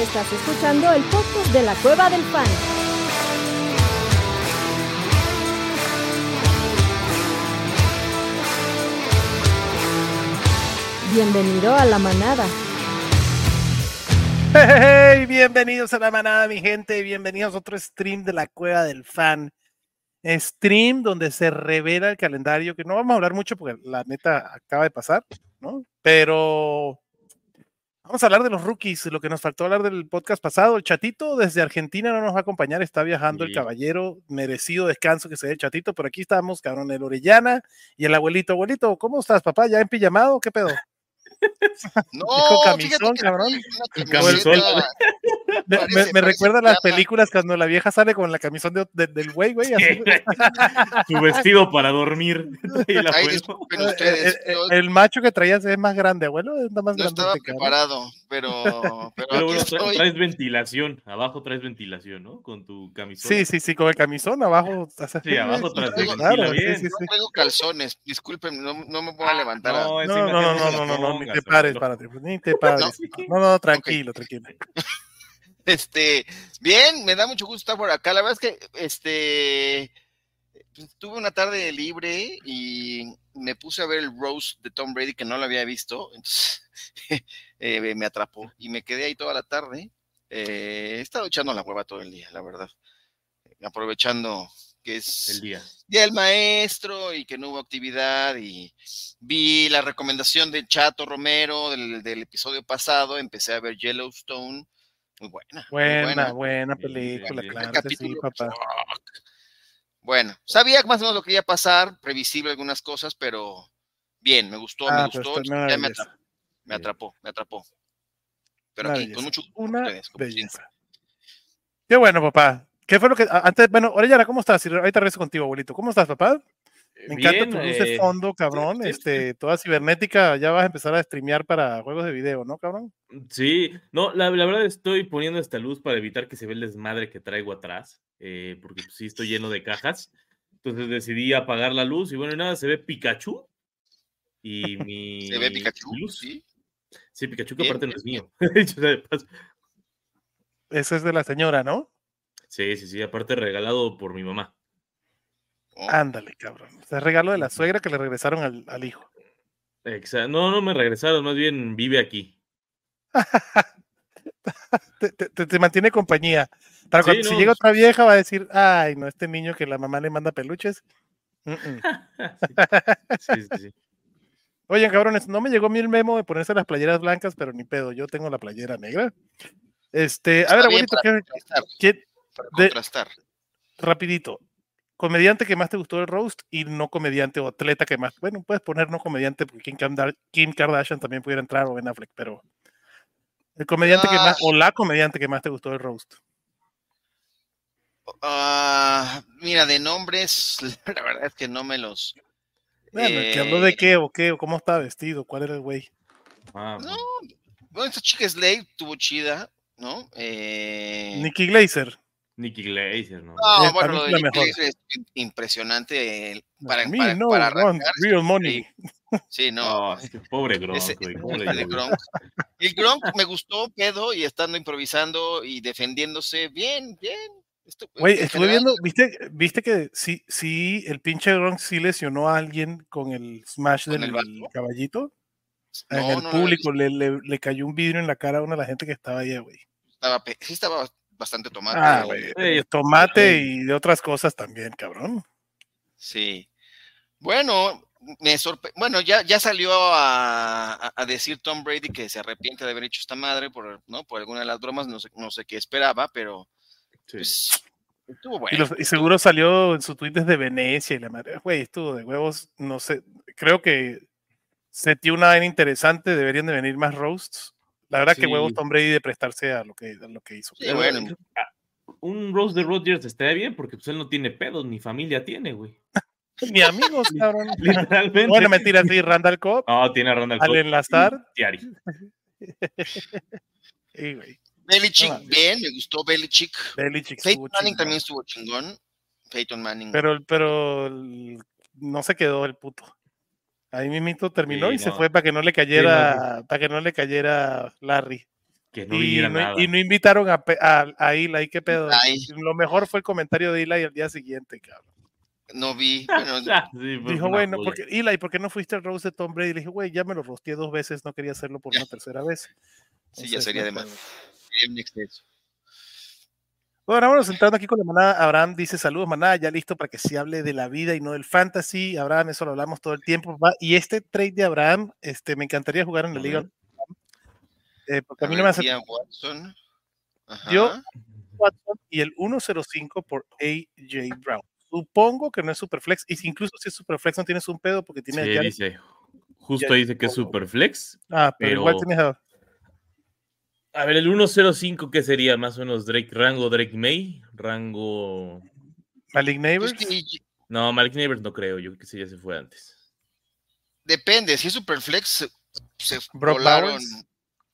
Estás escuchando el podcast de la Cueva del Fan. Bienvenido a la manada. Hey, bienvenidos a la manada, mi gente. Bienvenidos a otro stream de la Cueva del Fan. Stream donde se revela el calendario, que no vamos a hablar mucho porque la neta acaba de pasar, ¿no? Pero vamos a hablar de los rookies, lo que nos faltó hablar del podcast pasado. El Chatito desde Argentina no nos va a acompañar, está viajando el caballero, merecido descanso que se dé el Chatito, pero aquí estamos, cabrón, el Orellana y el abuelito. Abuelito, ¿cómo estás, papá? ¿Ya en pijamado? ¿Qué pedo? No, con camisón, cabrón. Con camisón. Me recuerda a las películas cuando la vieja sale con la camisón del güey, güey. Así. Su vestido para dormir. El macho que traías es más grande, abuelo. Es más no grande estaba preparado, pero bueno, traes ventilación. Abajo traes ventilación, ¿no? Con tu camisón. Sí, con el camisón abajo. Sí, abajo traes claro, bien. Sí. No traigo calzones, disculpen, no me puedo levantar. No, ni te pares, párate. Ni te pares. No, tranquilo, okay. Tranquilo. Bien, me da mucho gusto estar por acá. La verdad es que pues, tuve una tarde libre y me puse a ver el roast de Tom Brady que no lo había visto, entonces me atrapó y me quedé ahí toda la tarde. He estado echando la hueva todo el día, la verdad, aprovechando que es el día del maestro y que no hubo actividad, y vi la recomendación de Chato Romero del episodio pasado, empecé a ver Yellowstone. Muy buena película, sí, claro que sí, papá. Bueno, sabía más o menos lo que iba a pasar, previsible algunas cosas, pero bien, me gustó, ya me atrapó. Pero una aquí, belleza. con mucho gusto. Una belleza. Qué bueno, papá. ¿Qué fue lo que antes? Bueno, Orellana, ¿cómo estás? Ahorita regreso contigo, abuelito. ¿Cómo estás, papá? Me encanta tu luz de fondo, cabrón. Sí. Toda cibernética, ya vas a empezar a streamear para juegos de video, ¿no, cabrón? Sí, no, la verdad estoy poniendo esta luz para evitar que se vea el desmadre que traigo atrás, porque pues, sí estoy lleno de cajas. Entonces decidí apagar la luz y bueno, y nada, se ve Pikachu y mi... ¿Se ve Pikachu? Luz. Sí, Pikachu, que aparte no es mío. Ese es de la señora, ¿no? Sí, aparte regalado por mi mamá. Ándale, cabrón. Es regalo de la suegra que le regresaron al hijo. Exacto. No me regresaron, más bien vive aquí. te mantiene compañía. Para cuando si llega otra vieja va a decir, ay, no, este niño que la mamá le manda peluches. Sí. Oye, cabrones, no me llegó a mí el memo de ponerse las playeras blancas, pero ni pedo, yo tengo la playera negra. A ver, abuelito, para contrastar. Rapidito. Comediante que más te gustó del roast y no comediante o atleta que más, bueno, puedes poner no comediante porque Kim Kardashian también pudiera entrar o Ben Affleck, pero el comediante que más, o la comediante que más te gustó del roast. Mira, de nombres, la verdad es que no me los... Bueno, ¿que habló de qué o cómo estaba vestido? ¿Cuál era el güey? No, bueno, esta chica Slade estuvo chida, ¿no? Nikki Glaser, ¿no? No, bueno, lo de Nikki Glaser es impresionante para arrancar. Real money. Sí, no. Pobre Gronk, Gronk. El Gronk me gustó, pedo, y estando improvisando y defendiéndose bien. Güey, estuve viendo, ¿viste que sí, el pinche Gronk sí lesionó a alguien con el smash del caballito? En el público le cayó un vidrio en la cara a una de la gente que estaba ahí, güey. Estaba bastante tomate. Tomate y de otras cosas también, cabrón. Sí. Bueno, bueno, ya salió a decir Tom Brady que se arrepiente de haber hecho esta madre por alguna de las bromas, no sé qué esperaba, pero pues, estuvo bueno. Y seguro salió en su tweet desde Venecia y la madre, güey, estuvo de huevos, no sé, creo que setió una vaina interesante, deberían de venir más roasts. La verdad que huevos Tom Brady de prestarse a lo que hizo. Sí, bueno. Un roast de Rodgers estaría bien porque pues él no tiene pedos, ni familia tiene, güey. Ni amigos, cabrón. Literalmente. Bueno, mentira, sí, Randall Cobb. No, tiene a Randall Cobb. Al enlazar. Tiari. Sí, güey. Belichick, bien, me gustó Belichick. Peyton Manning también estuvo chingón. Peyton Manning. Pero no se quedó el puto. Ahí mismito terminó y se fue para que no le cayera Larry. Que no viniera nada. Y no invitaron a Eli, ¿qué pedo? Ay. Lo mejor fue el comentario de Eli el día siguiente, cabrón. No vi. Bueno, Sí, fue Dijo, una bueno, joya. porque Eli, ¿por qué no fuiste al roast de Tom Brady? Le dije, güey, ya me lo rosteé 2 veces, no quería hacerlo por una tercera vez. sí, ya Entonces, sería no de más. pedo. Sería un exceso. Bueno, vamos entrando aquí con la manada. Abraham dice, saludos manada, ya listo para que se hable de la vida y no del fantasy. Abraham, eso lo hablamos todo el tiempo. Y este trade de Abraham, me encantaría jugar en la A liga. Porque a A mí no ver, me hace... Ian Watson. Yo, Ajá. Watson y el 105 por AJ Brown. Supongo que no es Superflex, y si incluso si es Superflex no tienes un pedo porque tiene Sí, a Jared. dice. Justo dice que es Superflex. Pero igual tienes A ver, el 105, ¿qué sería? Más o menos rango Drake May, rango... Malik Neighbors. Pues sí, No, Malik Neighbors no creo, yo creo que ese ya se fue antes. depende, si es Superflex, se Brock volaron. Bowers.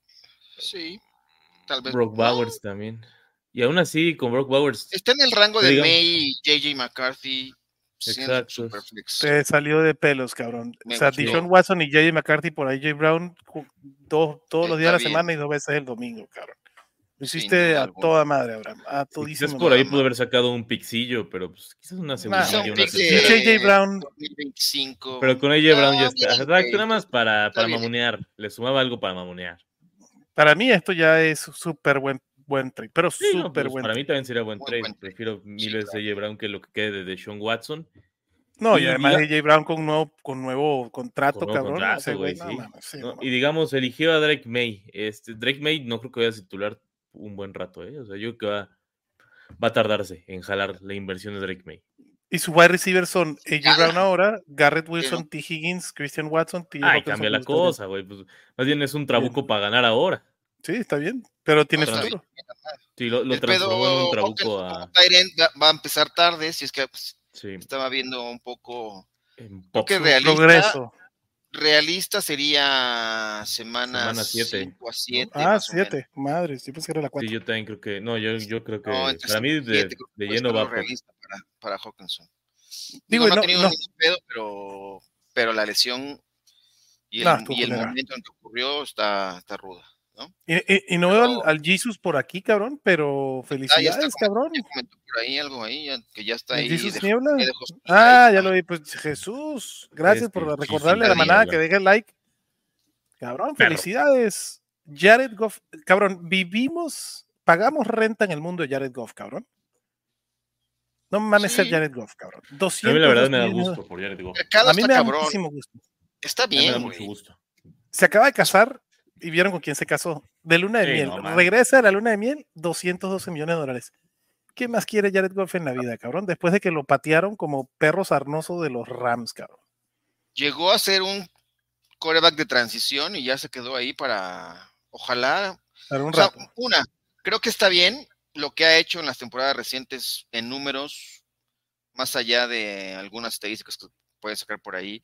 Sí, tal vez. Brock No, Bowers también. Y aún así, con Brock Bowers... está en el rango de digamos- May y JJ McCarthy. Siendo Exacto. Superflex. Te salió de pelos, cabrón. Me O sea, gustó. Deshaun Watson y J.J. McCarthy por AJ Brown todos los días de la Está bien. semana y 2 veces el domingo, cabrón. Lo Sin hiciste duda a alguna. toda madre, Abraham. A Sí, todísimo. quizás por ahí madre. pudo haber sacado un pixillo, pero pues quizás una segunda Quizá y un una pick tercera. de J.J. Brown. 2025. Pero con AJ Brown ya está. bien, Exacto, güey. nada más para Está bien. mamonear. Le sumaba algo para mamonear. Para mí esto ya es súper buen trade, pero Sí, no, súper pues, buen para trade. mí también sería buen Muy trade. buen trade. Prefiero mil Sí, veces AJ Brown que lo que quede de Deshaun Watson. No, y Y además diga- AJ Brown con nuevo contrato, Con nuevo cabrón. contrato, Ese güey, güey, no sí. mames, sí, ¿No? no Y digamos, eligió a Drake May. Drake May no creo que vaya a titular un buen rato, ¿eh? O sea, yo creo que va a tardarse en jalar la inversión de Drake May. Y sus wide receivers son AJ Ya, Brown ahora, Garrett ¿no? Wilson, T. Higgins, Christian Watson, T. Ay, Hawkinson. cambia que la está bien. cosa, güey. Pues, más bien es un trabuco para ganar ahora. Sí, está bien, pero tiene No, está futuro. Sí, lo El transformó en un pedo trabuco Hawkins a... como tight end va a empezar tarde, si es que pues, Sí, estaba viendo un poco. en Creo que Su realista, progreso. realista sería semanas Semana 7. 5 a 7. Ah, más o menos. 7. Madre, sí pensé que era la 4. Sí, yo también creo que... No, yo creo que... No, entre para mí 5 y 7 de creo que de puede lleno ser lo va por... realista para Hawkinson. Digo, Digo, no ha no, tenido no. ningún pedo, pero la lesión y No, el, estuvo y el culera. momento en que ocurrió está ruda, ¿no? Y no Pero- veo al Jesus por aquí, cabrón, pero Ya felicidades, está, cabrón. ya comentó por ahí algo ahí, que ya está ¿El ahí. Jesus Niebla? ya dejó su Ah, like. ya lo vi. Pues Jesús, gracias por recordarle a la Jesus manada Niebla. que deje el like. Cabrón, Perro. felicidades. Jared Goff, cabrón, pagamos renta en el mundo de Jared Goff, cabrón. No mames ser Sí. Jared Goff, cabrón. A mí 200 la verdad me da gusto por Jared Goff. Mercado A mí está me da cabrón. muchísimo gusto. Está A mí me da bien, mucho güey. gusto. Se acaba de casar y vieron con quién se casó. De luna de Sí, miel. no, man. Regresa de la luna de miel, $212 millones. ¿Qué más quiere Jared Goff en la vida, cabrón? Después de que lo patearon como perro sarnoso de los Rams, cabrón. Llegó a ser un quarterback de transición y ya se quedó ahí para, ojalá. Para un O sea, rato. creo que está bien lo que ha hecho en las temporadas recientes en números, más allá de algunas estadísticas que pueden sacar por ahí.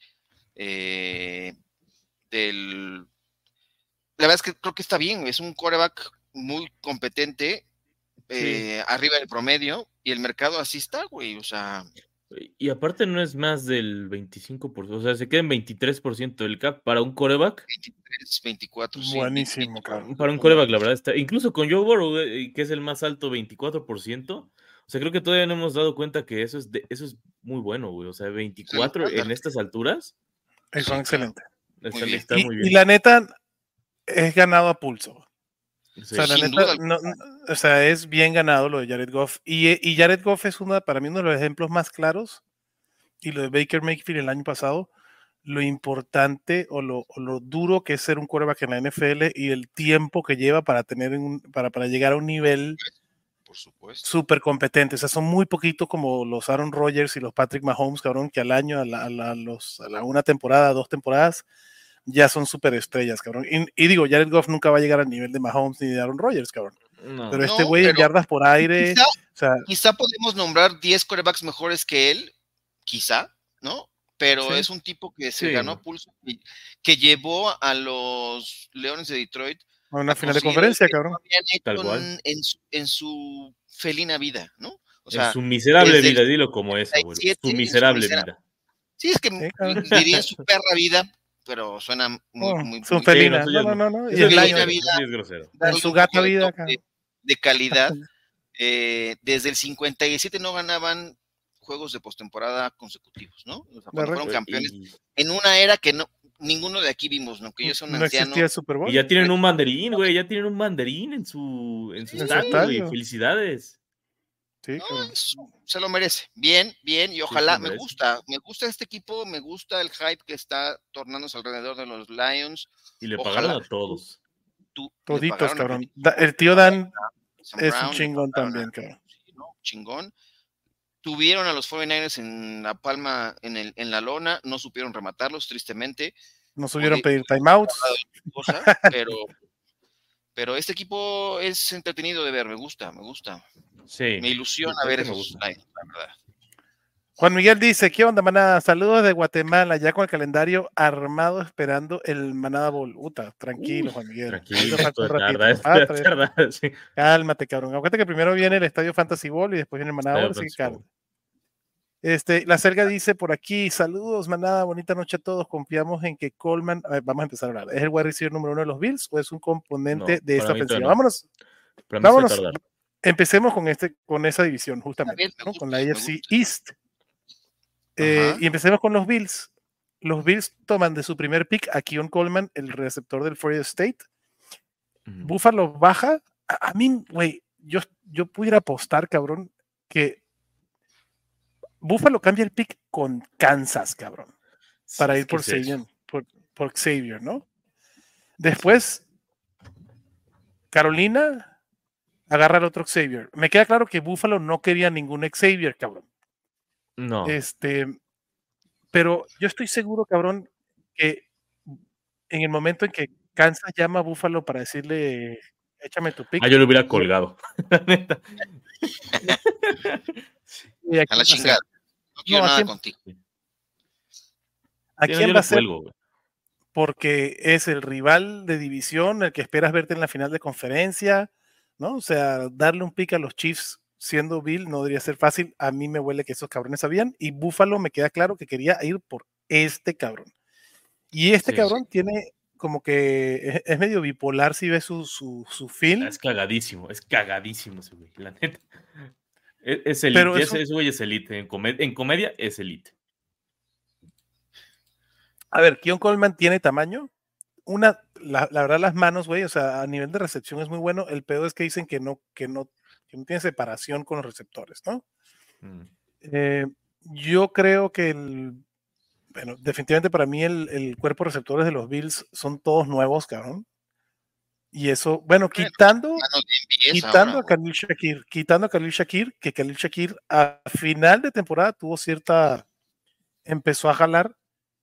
La verdad es que creo que está bien, es un quarterback muy competente, arriba del promedio, y el mercado así está, güey, o sea... Y aparte no es más del 25%, o sea, se queda en 23% del cap para un quarterback. 23, 24, sí. Buenísimo, cabrón. Para un quarterback, la verdad, está. Incluso con Joe Burrow, que es el más alto, 24%. O sea, creo que todavía no hemos dado cuenta que eso es muy bueno, güey. O sea, 24 en estas alturas. Son excelentes. Está muy bien. Y la neta es ganado a pulso. Sí. O sea, la Sin neta, duda. o sea, es bien ganado lo de Jared Goff. Y Jared Goff es para mí uno de los ejemplos más claros. Y lo de Baker Mayfield el año pasado, lo importante o lo duro que es ser un quarterback en la NFL y el tiempo que lleva para para llegar a un nivel Por supuesto. súper competente. O sea, son muy poquitos como los Aaron Rodgers y los Patrick Mahomes, cabrón, que al año, una temporada, 2 temporadas, ya son súper estrellas, cabrón. Y digo, Jared Goff nunca va a llegar al nivel de Mahomes ni de Aaron Rodgers, cabrón. No. Pero este güey en pero yardas por aire, quizá podemos nombrar 10 quarterbacks mejores que él, quizá, ¿no? Pero Sí. es un tipo que se Sí. ganó pulso, que llevó a los Leones de Detroit a una a final de conseguir conferencia, algo que cabrón. no habían hecho Tal cual. en su felina vida, ¿no? O sea, en su miserable desde vida, el dilo como es, abuelo. 77, Su en su miserable misera- vida. Sí, es que Sí, cabrón. diría en su perra vida, pero suena muy Son muy felinas. Sí, No. Eso Y es el Lion año grosero, eso sí es grosero. darle en su un gata poco de vida toque acá. de calidad. Desde el 57 no ganaban juegos de postemporada consecutivos, ¿no? O sea, cuando fueron campeones en una era que ninguno de aquí vimos, ¿no? Que yo soy un No anciano. existía el Super Bowl. Y ya tienen un mandarín, güey, ya tienen un mandarín en su estadio, güey. Felicidades. Sí, No, claro. se lo merece. Bien, y ojalá, Sí, me gusta este equipo, me gusta el hype que está tornándose alrededor de los Lions. Y le Ojalá, pagaron a todos. le Toditos, pagaron a cabrón. Pete, El tío Dan Sam es un Brown, le chingón pagaron también, cabrón. sí, ¿no? Chingón. Tuvieron a los 49ers en la palma, en la lona, no supieron rematarlos, tristemente. No supieron pedir timeouts. Pero este equipo es entretenido de ver, me gusta. Sí. Me ilusiona ver esos Lions, la verdad. Juan Miguel dice, ¿qué onda, manada? Saludos de Guatemala, ya con el calendario armado esperando el Manada Bowl. Tranquilo, Juan Miguel. Tranquilo, tarda, sí. Cálmate, cabrón. Acuérdate que primero viene el Estadio Fantasy Bowl y después viene el Manada Bowl, así que calma. La Selga dice por aquí, saludos, manada, bonita noche a todos. Confiamos en que Coleman, vamos a empezar a hablar, ¿es el wide receiver número 1 de los Bills o es un componente de esta ofensiva? Vámonos. Empecemos con esa división, justamente, ¿no? Con la AFC East. Y empecemos con los Bills. Los Bills toman de su primer pick a Keon Coleman, el receptor del Florida State. Buffalo baja. A mí, güey, yo pudiera apostar, cabrón, que Buffalo cambia el pick con Kansas, cabrón, para ir por Xavier, ¿no? Después, Carolina agarra al otro Xavier. Me queda claro que Buffalo no quería ningún Xavier, cabrón. No. Pero yo estoy seguro, cabrón, que en el momento en que Kansas llama a Buffalo para decirle, échame tu pick. Yo lo hubiera colgado. La neta. A la chingada. No quiero nada contigo. ¿A quién va a ser? Porque es el rival de división, el que esperas verte en la final de conferencia, ¿no? O sea, darle un pick a los Chiefs siendo Bill no debería ser fácil. A mí me huele que esos cabrones sabían. Y Buffalo me queda claro que quería ir por este cabrón. Y cabrón tiene como que es medio bipolar si ves su film. Es cagadísimo ese güey, la neta. Es elite, ese güey es elite. En comedia es elite. A ver, Keon Coleman tiene tamaño. La verdad, las manos, güey, o sea, a nivel de recepción es muy bueno. El pedo es que dicen que no tiene separación con los receptores, ¿no? Yo creo que bueno, definitivamente para mí el cuerpo de receptores de los Bills son todos nuevos, cabrón. Y eso, bueno, quitando a Khalil Shakir, que Khalil Shakir a final de temporada empezó a jalar.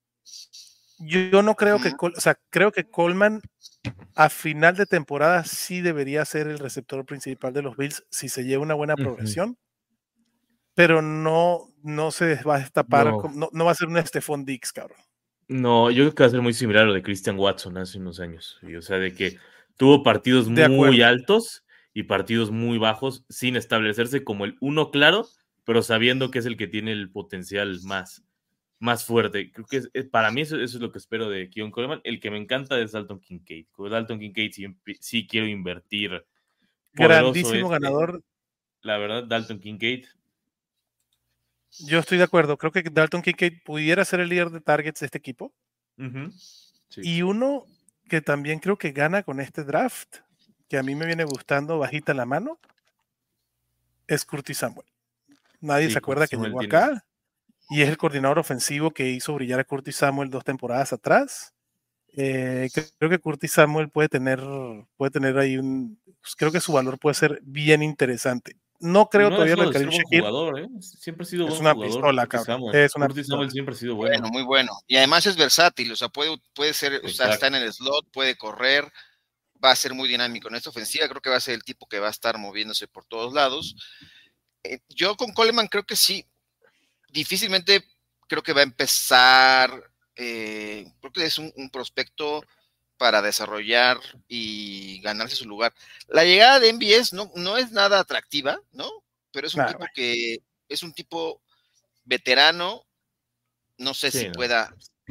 Yo no creo creo que Coleman a final de temporada sí debería ser el receptor principal de los Bills si se lleva una buena progresión, pero no se va a destapar, no va a ser un Stephon Diggs, cabrón. No, yo creo que va a ser muy similar a lo de Christian Watson hace unos años. O sea, de que tuvo partidos muy altos y partidos muy bajos sin establecerse como el uno claro, pero sabiendo que es el que tiene el potencial más fuerte. Creo que para mí eso es lo que espero de Keon Coleman. El que me encanta es Dalton Kincaid. Con Dalton Kincaid sí quiero invertir. Grandísimo ganador. La verdad, Dalton Kincaid. Yo estoy de acuerdo. Creo que Dalton Kincaid pudiera ser el líder de targets de este equipo. Sí. Y uno que también creo que gana con este draft, que a mí me viene gustando bajita la mano, es Curtis Samuel. Nadie se acuerda que llegó acá y es el coordinador ofensivo que hizo brillar a Curtis Samuel 2 temporadas atrás. Creo que Curtis Samuel puede tener ahí creo que su valor puede ser bien interesante. No creo todavía lo de Khalil Shakir. Siempre ha sido es una pistola, cabrón. Curtis Samuel siempre ha sido bueno. Muy bueno. Y además es versátil, o sea, puede ser, o sea, está en el slot, puede correr, va a ser muy dinámico en esta ofensiva. Creo que va a ser el tipo que va a estar moviéndose por todos lados. Yo con Coleman creo que sí, difícilmente creo que va a empezar. Creo que es un prospecto para desarrollar y ganarse su lugar. La llegada de MVS no es nada atractiva, ¿no? Pero es un tipo que es un tipo veterano, no sé si pueda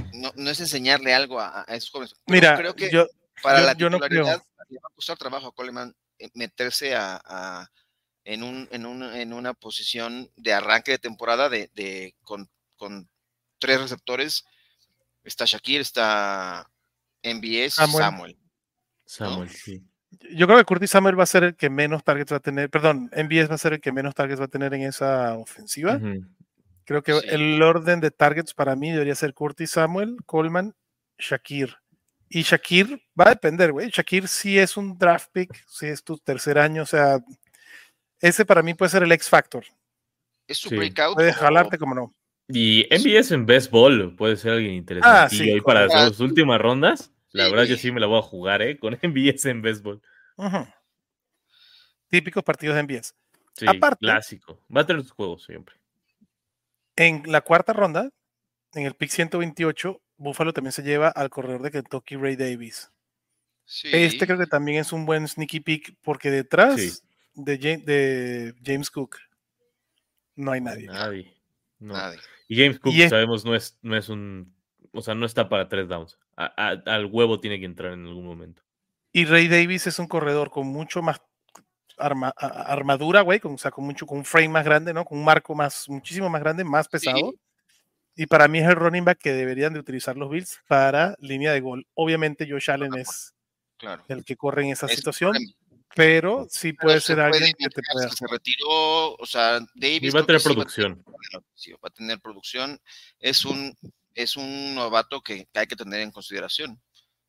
no es enseñarle algo a esos jóvenes. Pero Mira, creo que yo para no la creo. titularidad le va a costar trabajo a Coleman meterse en una posición de arranque de temporada con 3 receptores. Está Shakir, está MVS, Samuel. Samuel, sí. Yo creo que Curtis Samuel va a ser el que menos targets va a tener, perdón, MVS va a ser el que menos targets va a tener en esa ofensiva. Creo que Sí. el orden de targets para mí debería ser Curtis Samuel, Coleman, Shakir. Y Shakir va a depender, güey. Shakir sí es un draft pick, sí es tu tercer año, o sea, ese para mí puede ser el X Factor. ¿Es su Sí. breakout? Puede jalarte como no. Y MVS en Best Ball puede ser alguien interesante. sí, y para correcto. sus últimas rondas, la Sí. verdad yo sí me la voy a jugar, con MVS en Best Ball. Ujú. Típicos partidos de MVS. Sí, Aparte, clásico. Va a tener sus juegos siempre. en la cuarta ronda, en el pick 128, Buffalo también se lleva al corredor de Kentucky, Ray Davis. Sí. Este creo que también es un buen sneaky pick porque detrás Sí. de James Cook no hay nadie. Nadie. No. Nadie. Y James Cook, Y sabemos, no es un... O sea, no está para 3 downs. Al huevo tiene que entrar en algún momento. Y Ray Davis es un corredor con mucho más armadura, güey, con un frame más grande, ¿no? Con un marco muchísimo más grande, más pesado. Sí. Y para mí es el running back que deberían de utilizar los Bills para línea de gol. Obviamente Josh Allen es Claro. el que corre en esa Es situación, problema. pero sí puede se ser alguien que te identificar pueda. que se retiró, o sea, Davis Y va a creo tener que sí producción. va a tener producción. Es un novato que hay que tener en consideración.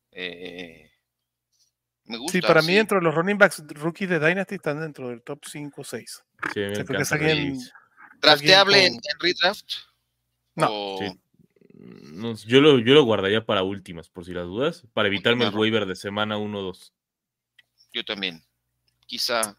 Me gusta. Sí, para mí sí. dentro de los running backs rookies de Dynasty están dentro del top 5 o 6. Sí, me O sea, creo que es encanta Ray alguien, Davis. ¿Drafteable con- en redraft? No. O- Sí. No, yo lo guardaría para últimas, por si las dudas, para evitarme el Última waiver de semana 1 o 2. Yo también. Quizá.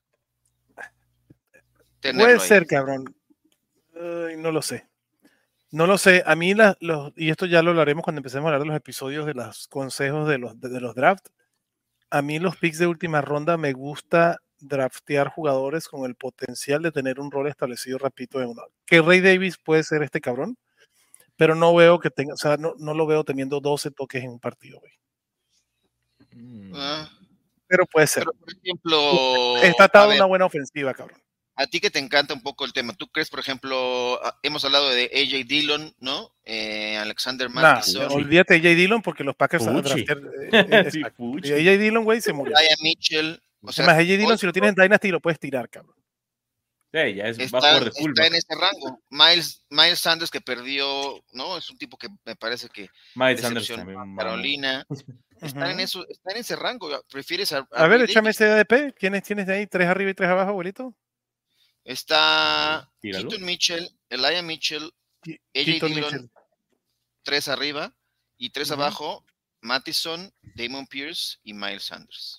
Puede ser, cabrón. No lo sé. No lo sé. A mí, y esto ya lo hablaremos cuando empecemos a hablar de los episodios de los consejos de los drafts. A mí los picks de última ronda me gusta draftear jugadores con el potencial de tener un rol establecido rapidito en uno. Que Ray Davis puede ser este cabrón, pero no veo que tenga, o sea, no lo veo teniendo 12 toques en un partido, güey. Pero puede ser. Pero, por ejemplo, Está atado a una buena ofensiva, cabrón. A ti que te encanta un poco el tema, ¿tú crees, por ejemplo, hemos hablado de AJ Dillon, ¿no? Alexander Mattison. Olvídate de AJ Dillon porque los Packers sí, AJ Dillon, güey, se murió. Ryan Mitchell. O sea, además, AJ Dillon, si lo tienes en Dynasty, lo puedes tirar, cabrón. Sí, ya va a jugar de full. Está en ese rango. Miles Sanders, que perdió, ¿no? Es un tipo que me parece que Miles Sanders también, Carolina. Están en ese rango. ¿Prefieres a ver, échame ese ADP. ¿Quiénes tienes de ahí? ¿3 arriba y 3 abajo, abuelito? Está Keaton Mitchell, Elijah Mitchell, AJ Dillon, 3 arriba y 3 abajo, Mattison, Damon Pierce y Miles Sanders.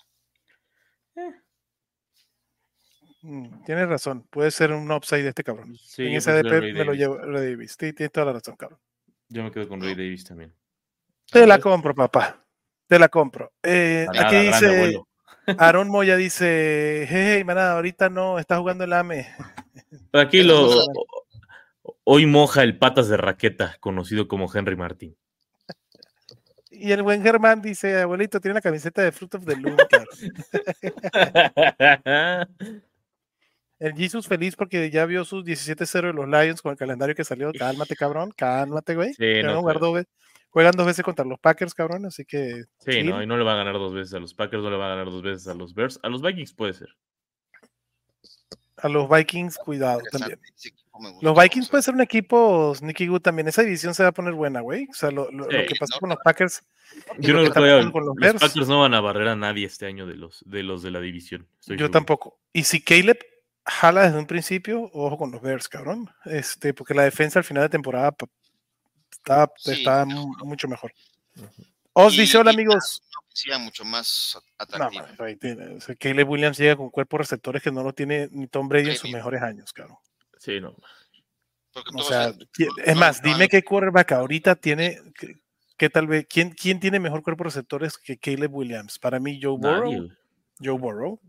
Tienes razón, puede ser un upside de este cabrón. Sí, en ese ADP me lo llevo Ray Davis. Sí, tienes toda la razón, cabrón. Yo me quedo con Ray Davis también. Te la compro, papá. Te la compro. Aquí dice Aaron Moya dice, hey, manada, ahorita no, está jugando el AME. Aquí hoy moja el patas de raqueta, conocido como Henry Martín. Y el buen Germán dice, abuelito, tiene la camiseta de Fruit of the Loom, El Jesus feliz porque ya vio sus 17-0 de los Lions con el calendario que salió. Cálmate, cabrón. Cálmate, güey. Sí, no, juegan 2 veces contra los Packers, cabrón. Así que. Sí, no, y no le va a ganar 2 veces a los Packers, no le va a ganar 2 veces a los Bears. A los Vikings puede ser. A los Vikings, cuidado también. Los Vikings puede ser un equipo sneaky good también. Esa división se va a poner buena, güey. O sea, lo que pasó con los Packers. Yo no creo que los Packers no van a barrer a nadie este año de los de la división. Yo tampoco. Y si Caleb jala desde un principio, ojo con los Bears, cabrón. Porque la defensa al final de temporada está mucho mejor. Os dice, hola amigos. Mucho más atractivo. Caleb Williams llega con cuerpos receptores que no lo tiene ni Tom Brady en sus mejores años, cabrón. Sí, no. O sea, es más, dime qué quarterback ahorita tiene, que tal vez, ¿quién tiene mejor cuerpo receptores que Caleb Williams? Para mí, Joe Burrow. Joe Burrow.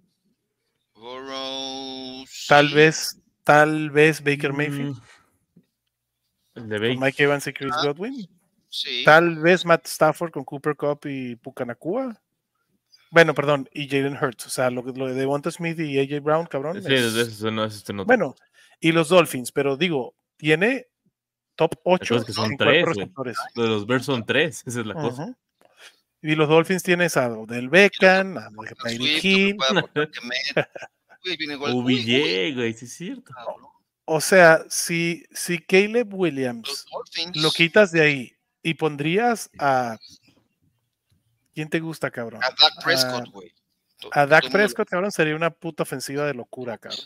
Tal vez Baker Mayfield. El de Baker. Mike Evans y Chris Godwin. Sí. Tal vez Matt Stafford con Cooper Kupp y Puka Nacua. Bueno, perdón, y Jalen Hurts. O sea, lo de Devonta Smith y AJ Brown, cabrón. Sí, de eso no, eso no. Bueno, y los Dolphins, pero digo, tiene top 8 que son en cuatro 3, güey. receptores. Lo de los Bears son 3, esa es la cosa. Y los Dolphins tienes a Del Beckham, a Tyreek Hill. OBJ, güey, sí es cierto. O sea, si Caleb Williams lo quitas de ahí y pondrías a... ¿Quién te gusta, cabrón? A Dak Prescott, güey. A Dak Prescott, cabrón, sería una puta ofensiva de locura, cabrón.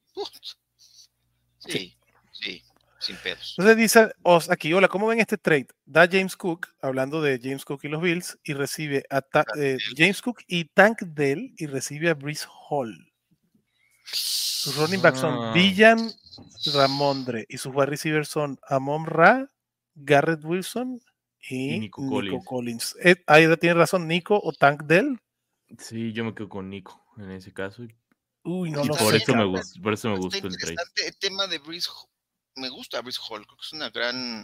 Sí, sin pedos. Entonces dice aquí, hola, ¿cómo ven este trade? Da James Cook, hablando de James Cook y los Bills, y recibe a James Cook y Tank Dell y recibe a Breece Hall. Sus running backs son Villan Ramondre y sus wide receivers son Amon Ra, Garrett Wilson y Nico Collins. Ahí tiene razón, Nico o Tank Dell. Sí, yo me quedo con Nico en ese caso. Uy, no y lo por sé. Eso me gustó, por eso me gustó el trade. El tema de Breece, me gusta Breece Hall, creo que es una gran...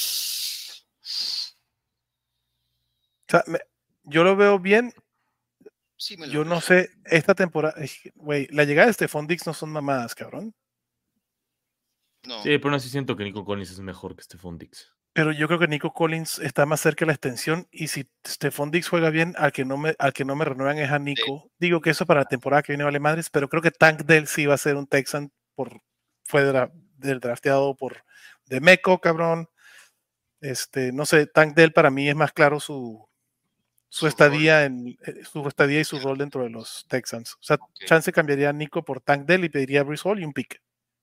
O sea, yo lo veo bien. Sí, yo no sé, esta temporada, güey, la llegada de Stephon Diggs no son mamadas, cabrón. No. Sí, pero no sí siento que Nico Collins es mejor que Stephon Diggs. Pero yo creo que Nico Collins está más cerca de la extensión y si Stephon Diggs juega bien, al que no me renuevan es a Nico. Sí. Digo que eso para la temporada que viene vale madres, pero creo que Tank Dell sí va a ser un Texan fue del drafteado de Meco, cabrón. No sé, Tank Dell para mí es más claro su estadía y su rol dentro de los Texans. O sea, chance cambiaría a Nico por Tank Dell y pediría a Breece Hall y un pick.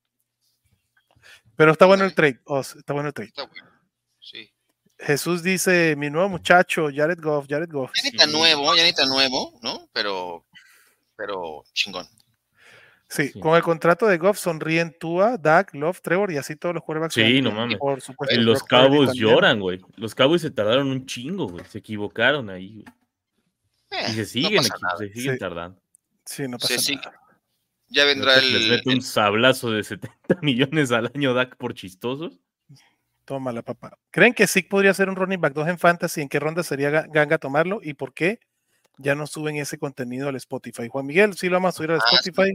Pero está bueno el trade. Está bueno el trade. Está bueno. Sí. Jesús dice, mi nuevo muchacho, Jared Goff. Ya ni tan nuevo, ¿no? Pero chingón. Sí, con el contrato de Goff sonríen Tua, Dak, Love, Trevor y así todos los quarterbacks. Sí, no mames. Por supuesto. En los Cowboys lloran, güey. Los Cowboys se tardaron un chingo, güey. Se equivocaron ahí, güey. Y se siguen, tardando. Sí, no pasa nada. Ya vendrá les mete un sablazo de 70 millones al año Dak por chistosos. Tómala, papá. ¿Creen que Zeke podría ser un running back 2 en Fantasy? ¿En qué ronda sería ganga tomarlo? ¿Y por qué ya no suben ese contenido al Spotify? Juan Miguel, sí lo vamos a subir al Spotify.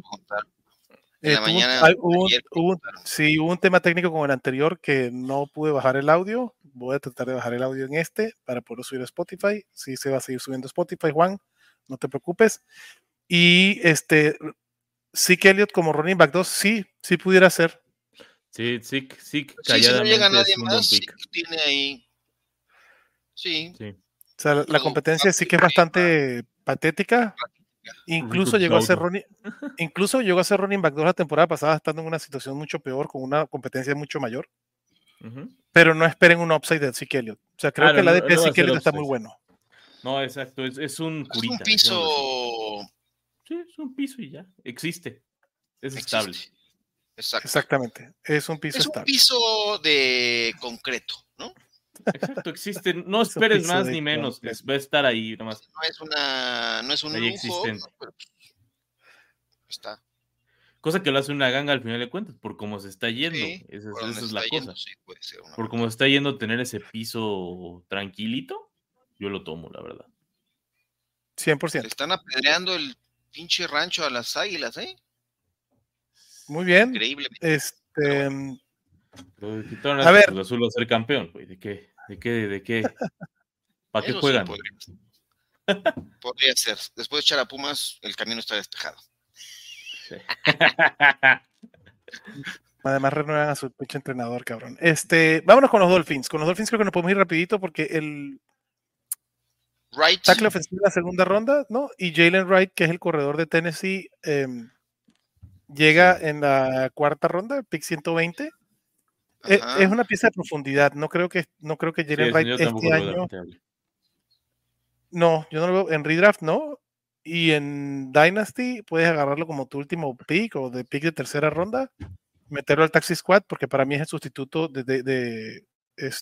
Hubo un tema técnico con el anterior que no pude bajar el audio. Voy a tratar de bajar el audio en para poderlo subir a Spotify. Sí se va a seguir subiendo a Spotify, Juan. No te preocupes. Y Zeke Elliott como running back 2, sí pudiera ser. Sí, calladamente si no llega nadie más, sí tiene ahí. Sí. O sea, la competencia sí que es bastante patética. Incluso llegó a ser running back 2 la temporada pasada, estando en una situación mucho peor, con una competencia mucho mayor. Pero no esperen un upside de Zeke Elliott. O sea, creo que el ADP de Zeke Elliott está muy bueno. No, exacto, es un curita. Es un piso. Sí, es un piso y ya. Existe. Es estable. Exactamente. Es un piso estable. Es un piso de concreto, ¿no? Exacto, existe. No esperes más ni menos. Va a estar ahí nomás. No es un lujo. Existente. Pero está. Cosa que lo hace una ganga al final de cuentas, por cómo se está yendo. Sí, esa es la cosa. Sí, puede ser por cómo se está yendo, tener ese piso tranquilito, yo lo tomo, la verdad. 100%. Le están apedreando el pinche rancho a las Águilas, ¿eh? Muy bien. Increíble. Pero quitaron a Cruz Azul a ser campeón, güey. ¿De qué? ¿Para qué juegan? Sí, podría ser. Después de echar a Pumas, el camino está despejado. Sí. Además renuevan a su pinche entrenador, cabrón. Vámonos con los Dolphins. Con los Dolphins creo que nos podemos ir rapidito porque el tackle ofensivo de la segunda ronda, ¿no? Y Jalen Wright, que es el corredor de Tennessee, llega en la cuarta ronda, pick 120. Es una pieza de profundidad. No creo que Jalen Wright este año. No, yo no lo veo. En redraft no. Y en Dynasty puedes agarrarlo como tu último pick o de pick de tercera ronda, meterlo al Taxi Squad, porque para mí es el sustituto de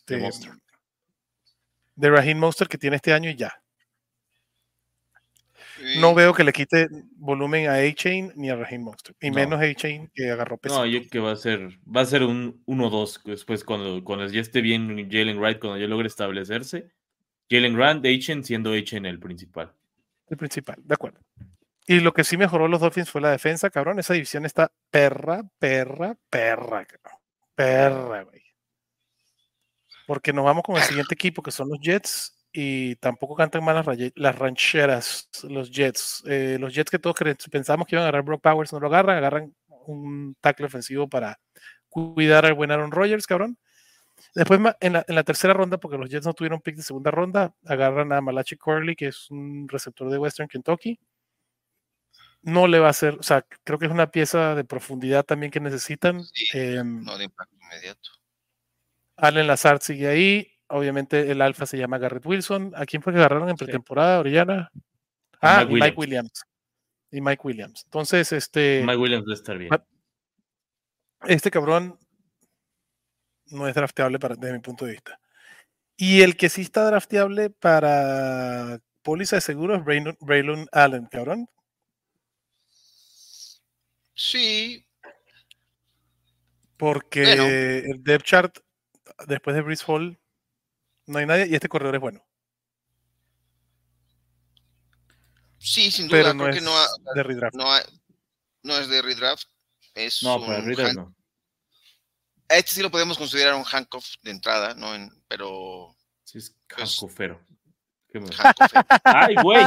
Raheem Mostert que tiene este año y ya. no veo que le quite volumen a A-Chain ni a Raheem Mostert, y No. menos A-Chain que agarró pesado. No, yo creo que va a ser un 1-2 después cuando ya esté bien Jalen Wright, cuando ya logre establecerse. Jalen Grant, A-Chain siendo A-Chain el principal. El principal, de acuerdo. Y lo que sí mejoró los Dolphins fue la defensa, cabrón. Esa división está perra, cabrón. Perra, güey. Porque nos vamos con el siguiente equipo, que son los Jets, y tampoco cantan mal las rancheras, los Jets. Los Jets que todos pensábamos que iban a agarrar Brock Powers, no lo agarran un tackle ofensivo para cuidar al buen Aaron Rodgers, cabrón. Después, en la tercera ronda, porque los Jets no tuvieron pick de segunda ronda, agarran a Malachi Corley, que es un receptor de Western Kentucky. No le va a hacer, o sea, creo que es una pieza de profundidad también que necesitan. No de impacto inmediato. Allen Lazard sigue ahí. Obviamente el alfa se llama Garrett Wilson. ¿A quién fue que agarraron en pretemporada, Orellana? Mike Williams. Y Mike Williams. Entonces, Mike Williams va a estar bien. Este cabrón no es drafteable desde mi punto de vista. Y el que sí está drafteable para póliza de seguro es Braylon Allen, cabrón. Sí. Porque el depth chart después de Breece Hall no hay nadie y este corredor es bueno. Sí, sin duda. Pero no creo es que de redraft. No es de redraft. Es no, para redraft no. Este sí lo podemos considerar un handcuff de entrada, ¿no? Pero... Sí, es handcuffero. ¡Ay, güey!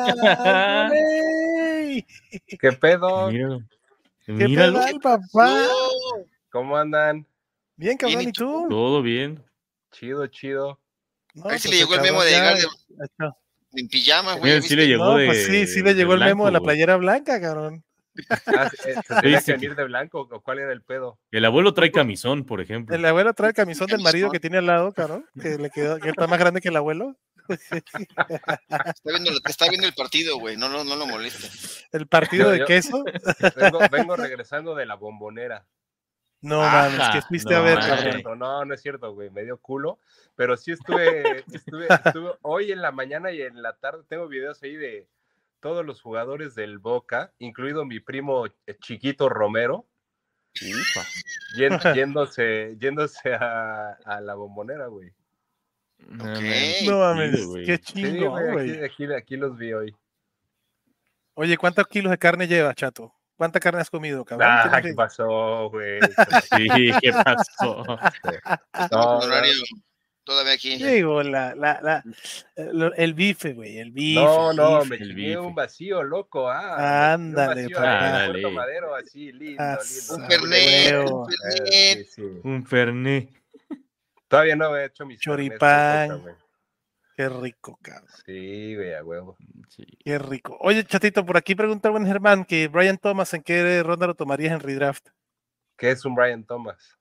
¿Qué pedo? Míralo. ¿Qué tal, papá? ¿Cómo andan? Bien, cabrón, ¿y tú? Todo bien. Chido. No, Ahí sí le llegó el memo de llegar en pijama, güey. Sí le llegó sí le llegó el memo de la playera blanca, cabrón. ¿Se tenía que venir de blanco o cuál era el pedo? El abuelo trae camisón, por ejemplo. El abuelo trae el camisón del marido que tiene al lado, cabrón, que está más grande que el abuelo. Está viendo el partido, güey, no lo moleste. ¿El partido de queso? Vengo regresando de la Bombonera. No mames, que fuiste a ver, cabrón. No es cierto, güey, me dio culo, pero sí estuve hoy en la mañana y en la tarde, tengo videos ahí de todos los jugadores del Boca, incluido mi primo chiquito Romero, yéndose a la Bombonera, güey. No mames, qué chingo, güey. Aquí los vi hoy. Oye, ¿cuántos kilos de carne llevas, chato? ¿Cuánta carne has comido, cabrón? ¿Qué pasó, güey? Sí, ¿qué pasó? No. Todavía aquí. Digo, el bife, güey, el bife. No, me chingué un vacío, loco. Ándale, papá. Puerto Madero, así, lindo. Un fernet. Todavía no he hecho mis choripán. Qué rico, cabrón. Sí, güey, a huevo. Sí. Qué rico. Oye, chatito, por aquí pregunta buen Germán que Brian Thomas, ¿en qué ronda lo tomarías en redraft? ¿Qué es un Brian Thomas?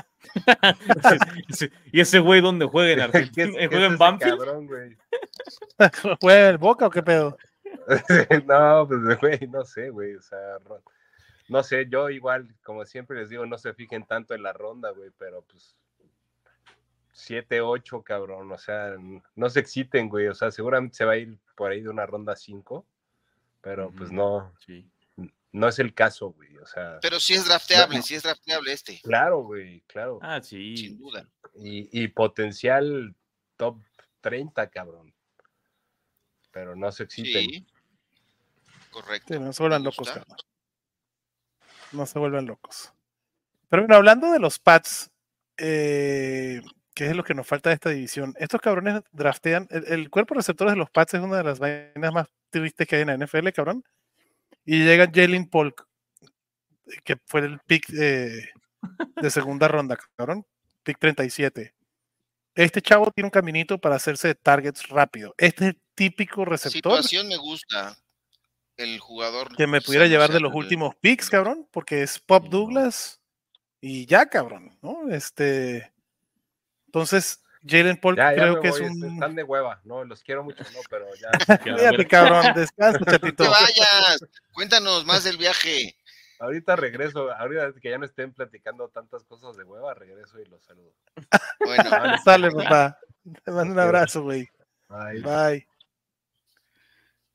¿Y ese güey dónde juega en Argentina? ¿Juega en Banfield? Cabrón, güey. ¿Juega en el Boca o qué pedo? No, pues, güey, no sé, güey. O sea, no sé, yo igual, como siempre les digo, no se fijen tanto en la ronda, güey, pero pues 7, 8, cabrón, o sea, no se exciten, güey, o sea, seguramente se va a ir por ahí de una ronda 5, pero pues no, no es el caso, güey, o sea. Pero sí es drafteable, este. Claro, güey, claro. Sí. Sin duda. Y potencial top 30, cabrón. Pero no se exciten. Sí, correcto. Sí, no se vuelvan locos, cabrón. No se vuelvan locos. Pero bueno, hablando de los Pats, que es lo que nos falta de esta división. Estos cabrones draftean. El cuerpo de receptores de los Pats es una de las vainas más tristes que hay en la NFL, cabrón. Y llega Jalen Polk, que fue el pick de segunda ronda, cabrón. Pick 37. Este chavo tiene un caminito para hacerse de targets rápido. Este es el típico receptor. Situación me gusta. El jugador que me pudiera llevar de los últimos picks, cabrón, porque es Pop Douglas y ya, cabrón, ¿no? Entonces, Jalen Polk creo que es un... Están de hueva, no, los quiero mucho, no, pero ya. Fíjate, cabrón, descansa, chatito. ¡No te vayas! Cuéntanos más del viaje. Ahorita regreso, ahorita que ya no estén platicando tantas cosas de hueva, regreso y los saludo. Bueno, sale, papá. Te mando un abrazo, güey. Bye.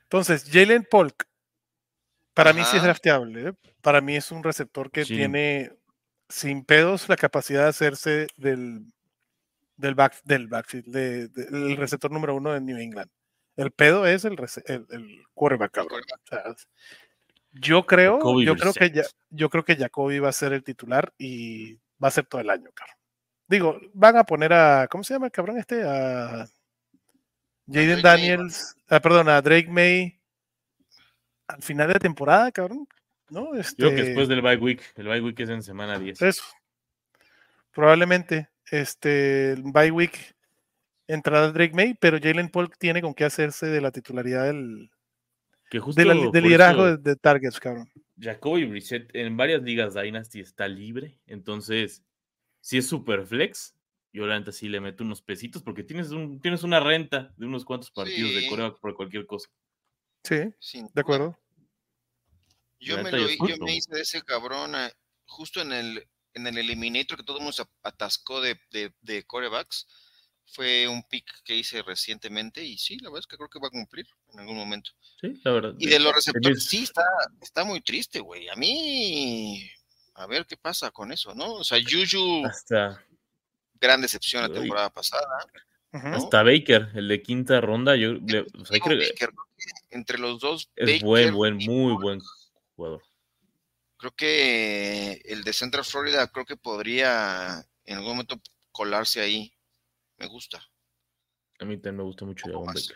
Entonces, Jalen Polk, para mí sí es Ajá. drafteable. Para mí es un receptor que Sí. tiene sin pedos la capacidad de hacerse del backfield, el receptor número 1 de New England. El pedo es el quarterback, cabrón. O sea, yo creo que Jacoby va a ser el titular y va a ser todo el año, cabrón. Digo, van a poner a, ¿cómo se llama el cabrón este? A Jaden Daniels, perdón, a Drake May al final de temporada, cabrón. ¿No? Yo creo que después del bye week. El bye week es en semana 10. Eso. Probablemente, el bye week entrará Drake May, pero Jalen Polk tiene con qué hacerse de la titularidad del liderazgo de targets, cabrón. Jacoby Brissett en varias ligas Dynasty está libre, entonces si es super flex, yo la neta sí le meto unos pesitos porque tienes una renta de unos cuantos partidos de coreback por cualquier cosa. Sí, de acuerdo. Yo me hice de ese cabrón justo en el Eliminator que todo el mundo se atascó de corebacks. Fue un pick que hice recientemente y sí, la verdad es que creo que va a cumplir en algún momento. Sí, la verdad. Y de los receptores, sí, está muy triste, güey. A mí, a ver qué pasa con eso, ¿no? O sea, Juju, gran decepción la temporada pasada. ¿no? Hasta Baker, el de quinta ronda, creo Baker, entre los dos, es Baker, muy buen jugador. Creo que el de Central Florida, creo que podría en algún momento colarse ahí. Me gusta. A mí también me gusta mucho Javon Baker.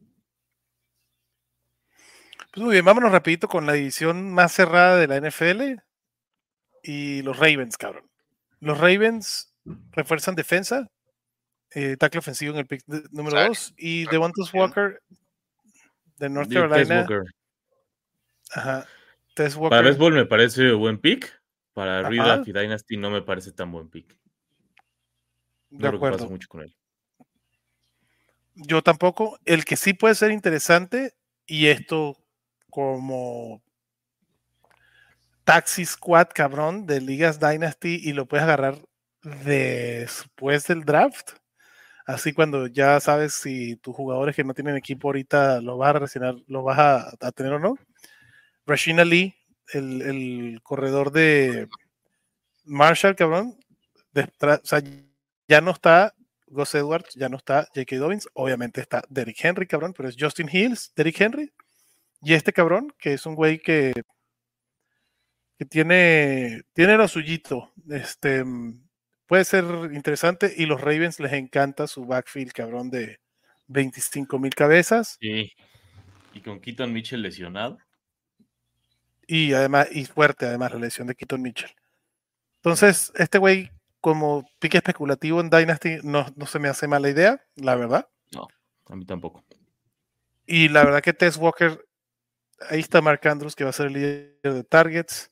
Pues muy bien, vámonos rapidito con la división más cerrada de la NFL y los Ravens, cabrón. Los Ravens refuerzan defensa, tackle ofensivo en el pick número 2 y Devontae Walker de North Carolina. Ajá. Tess Walker. Para béisbol me parece buen pick. Para Redraft y Dynasty no me parece tan buen pick. De acuerdo. Que pasa mucho con él. Yo tampoco. El que sí puede ser interesante, y esto como Taxi Squad, cabrón, de Ligas Dynasty, y lo puedes agarrar después del draft. Así cuando ya sabes si tus jugadores que no tienen equipo ahorita lo vas a reaccionar, lo vas a tener o no. Rasheen Ali, el corredor de Marshall, cabrón. O sea, ya no está Gus Edwards, ya no está J.K. Dobbins, obviamente está Derrick Henry, cabrón, pero es Justin Hills, Derrick Henry, y este cabrón, que es un güey que tiene lo suyito, puede ser interesante, y los Ravens les encanta su backfield, cabrón, de 25,000 cabezas. Sí, y con Keaton Mitchell lesionado. Y además, y fuerte además la lesión de Keaton Mitchell. Entonces, este güey, como pique especulativo en Dynasty, no se me hace mala idea, la verdad. No, a mí tampoco. Y la verdad que Tess Walker, ahí está Mark Andrews, que va a ser el líder de targets.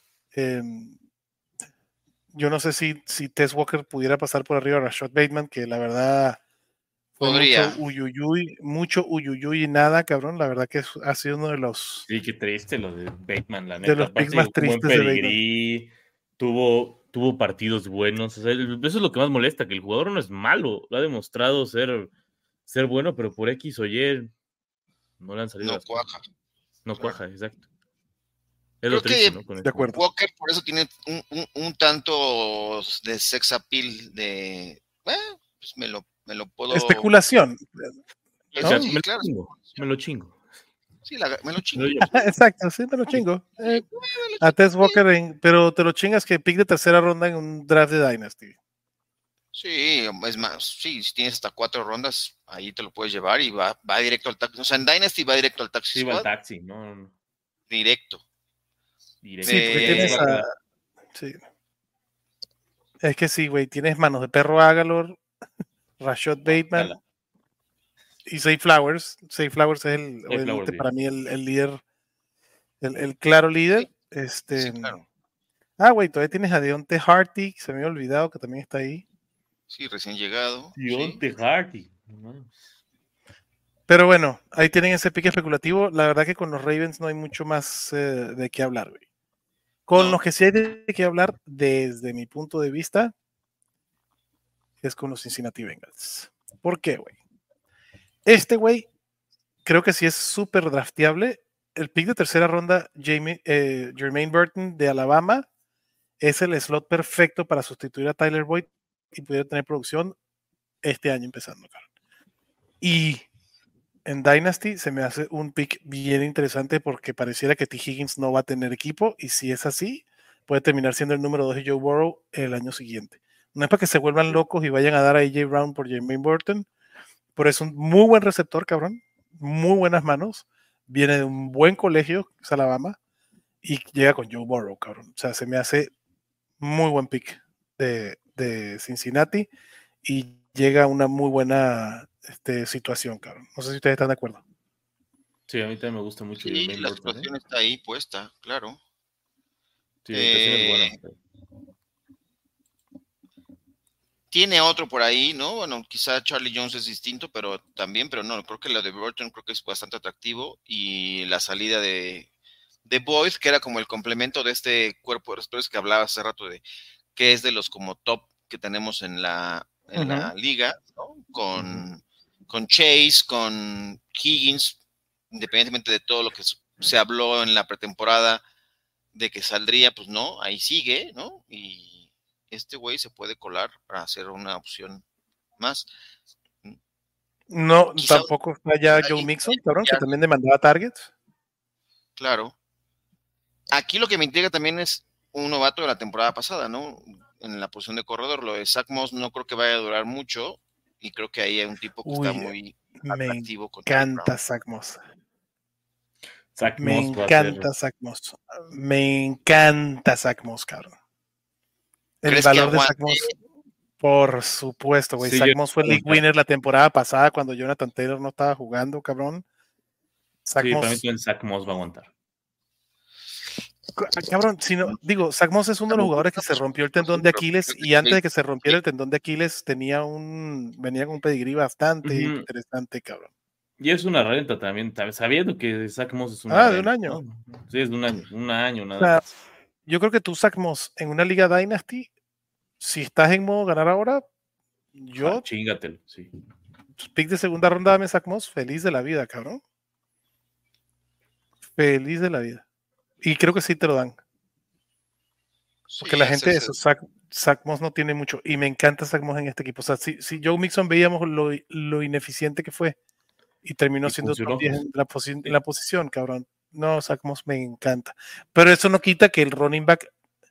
Yo no sé si Tess Walker pudiera pasar por arriba a Rashad Bateman, que la verdad fue mucho uyuyuy y nada, cabrón. La verdad que ha sido uno de los... Sí, qué triste lo de Bateman, la neta. De los picks más tristes de Bateman. Tuvo partidos buenos. O sea, eso es lo que más molesta, que el jugador no es malo. Lo ha demostrado ser bueno, pero por X o Y no le han salido las cuaja. Cosas. No cuaja, exacto. Es Creo lo triste, que, ¿no? De acuerdo. Walker por eso tiene un tanto de sex appeal de... pues me lo puedo... Especulación. ¿No? Sí, claro. Me lo chingo. Sí, me lo chingo. Exacto, sí, me lo chingo. A Tess Walker, pero te lo chingas que pick de tercera ronda en un draft de Dynasty. Sí, es más, sí, si tienes hasta 4 rondas, ahí te lo puedes llevar y va directo al taxi. O sea, en Dynasty va directo al taxi. Sí, va al taxi, no. Directo. Sí, porque tienes sí. Es que sí, güey, tienes manos de perro Agalor, Rashad Bateman y Zay Flowers. Zay Flowers es obviamente para mí el líder, el claro líder. Sí, claro. Güey, todavía tienes a Deontay Harty, que se me había olvidado que también está ahí. Sí, recién llegado. Deontay Harty. Pero bueno, ahí tienen ese pique especulativo. La verdad que con los Ravens no hay mucho más de qué hablar, güey. Con los que sí hay de qué hablar, desde mi punto de vista, es con los Cincinnati Bengals. ¿Por qué, güey? Este güey creo que sí es súper drafteable. El pick de tercera ronda, Jermaine Burton de Alabama, es el slot perfecto para sustituir a Tyler Boyd y poder tener producción este año empezando. Y en Dynasty se me hace un pick bien interesante porque pareciera que T. Higgins no va a tener equipo y si es así, puede terminar siendo el número 2 de Joe Burrow el año siguiente. No es para que se vuelvan locos y vayan a dar a AJ Brown por Jermaine Burton, pero es un muy buen receptor, cabrón. Muy buenas manos. Viene de un buen colegio, es Alabama, y llega con Joe Burrow, cabrón. O sea, se me hace muy buen pick de Cincinnati y llega a una muy buena situación, cabrón. No sé si ustedes están de acuerdo. Sí, a mí también me gusta mucho. Sí, Jermaine la Burton, situación está ahí puesta, claro. Sí, la situación es buena. Tiene otro por ahí, ¿no? Bueno, quizá Charlie Jones es distinto, pero no, creo que lo de Burton creo que es bastante atractivo y la salida de Boyd, que era como el complemento de este cuerpo de receptores que hablaba hace rato de que es de los como top que tenemos en la liga, ¿no? Con Chase, con Higgins, independientemente de todo lo que se habló en la pretemporada de que saldría, pues no, ahí sigue, ¿no? Y este güey se puede colar para hacer una opción más. No, Quizá tampoco está ya Joe Mixon, cabrón, que también demandaba targets. Claro. Aquí lo que me intriga también es un novato de la temporada pasada, ¿no? En la posición de corredor. Lo de Zach Moss no creo que vaya a durar mucho y creo que ahí hay un tipo que está muy atractivo. Me encanta Zach Moss. Me encanta Zach Moss. Me encanta Zach Moss, cabrón. El valor de Zach Moss, por supuesto, güey. Sí, Zach Moss fue league winner la temporada pasada cuando Jonathan Taylor no estaba jugando, cabrón. Zach Moss, para mí el Zach Moss va a aguantar. Cabrón, Zach Moss es uno de los jugadores que se rompió el tendón de Aquiles y antes de que se rompiera el tendón de Aquiles venía con un pedigrí bastante interesante, cabrón. Y es una renta también, sabiendo que Zach Moss es una renta. De un año. ¿No? Sí, es de un año nada más. Yo creo que tú, Zach Moss, en una liga Dynasty, si estás en modo ganar ahora, chingatelo, sí. Pick de segunda ronda, dame Zach Moss, feliz de la vida, cabrón. Feliz de la vida. Y creo que sí te lo dan. Porque la gente de eso, Zach Moss no tiene mucho. Y me encanta Zach Moss en este equipo. O sea, si Joe Mixon veíamos lo ineficiente que fue y terminó siendo top 10 en la posición, cabrón. No, Zach Moss me encanta. Pero eso no quita que el running back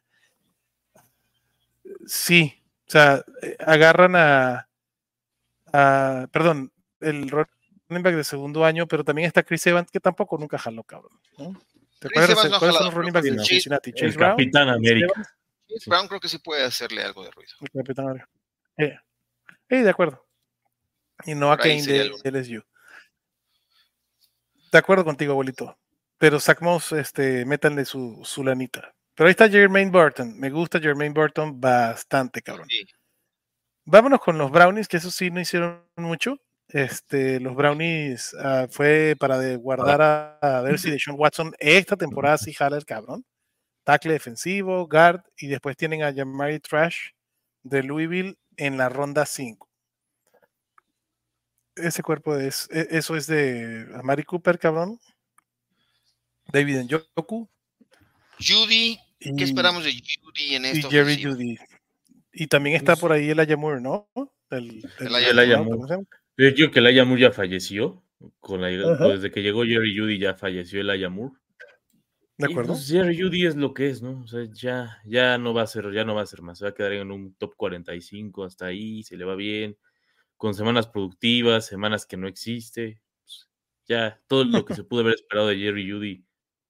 sí. O sea, agarran perdón, el running back de segundo año, pero también está Chris Evans, que tampoco nunca jaló, cabrón, ¿no? ¿Te acuerdas cuáles son los running backs de Cincinnati? Chase Brown, Capitán América. Chase Brown creo que sí puede hacerle algo de ruido. El Capitán América. De acuerdo. Y Noah Kane de LSU. De acuerdo contigo, abuelito. Pero Zach Moss, métanle su lanita. Pero ahí está Jermaine Burton. Me gusta Jermaine Burton bastante, cabrón. Sí. Vámonos con los Brownies, que eso sí no hicieron mucho. Los Brownies fue para guardar a ver si Deshaun Watson esta temporada sí jala el cabrón. Tackle defensivo, guard, y después tienen a Jamari Trash de Louisville en la ronda 5. Ese cuerpo eso es de Amari Cooper, cabrón. David Njoku. Judy, ¿qué esperamos de Judy en esta Jerry Judy. Y también está por ahí el Ayamur, ¿no? El Ayamur. Yo creo que el Ayamur ya falleció. Desde que llegó Jerry Judy ya falleció el Ayamur. ¿De acuerdo? Pues Jerry Judy es lo que es, ¿no? O sea, ya no va a ser más. Se va a quedar en un top 45 hasta ahí, se le va bien. Con semanas productivas, semanas que no existe. Pues ya todo lo que se pudo haber esperado de Jerry Judy.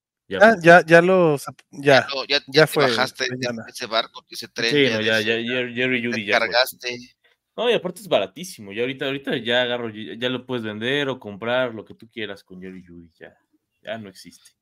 Ya fue. Bajaste ese barco, ese tren. Sí, Jerry Judy ya cargaste. No, y aparte es baratísimo. Ya ahorita ya ya lo puedes vender o comprar, lo que tú quieras con Jerry Judy. Ya no existe.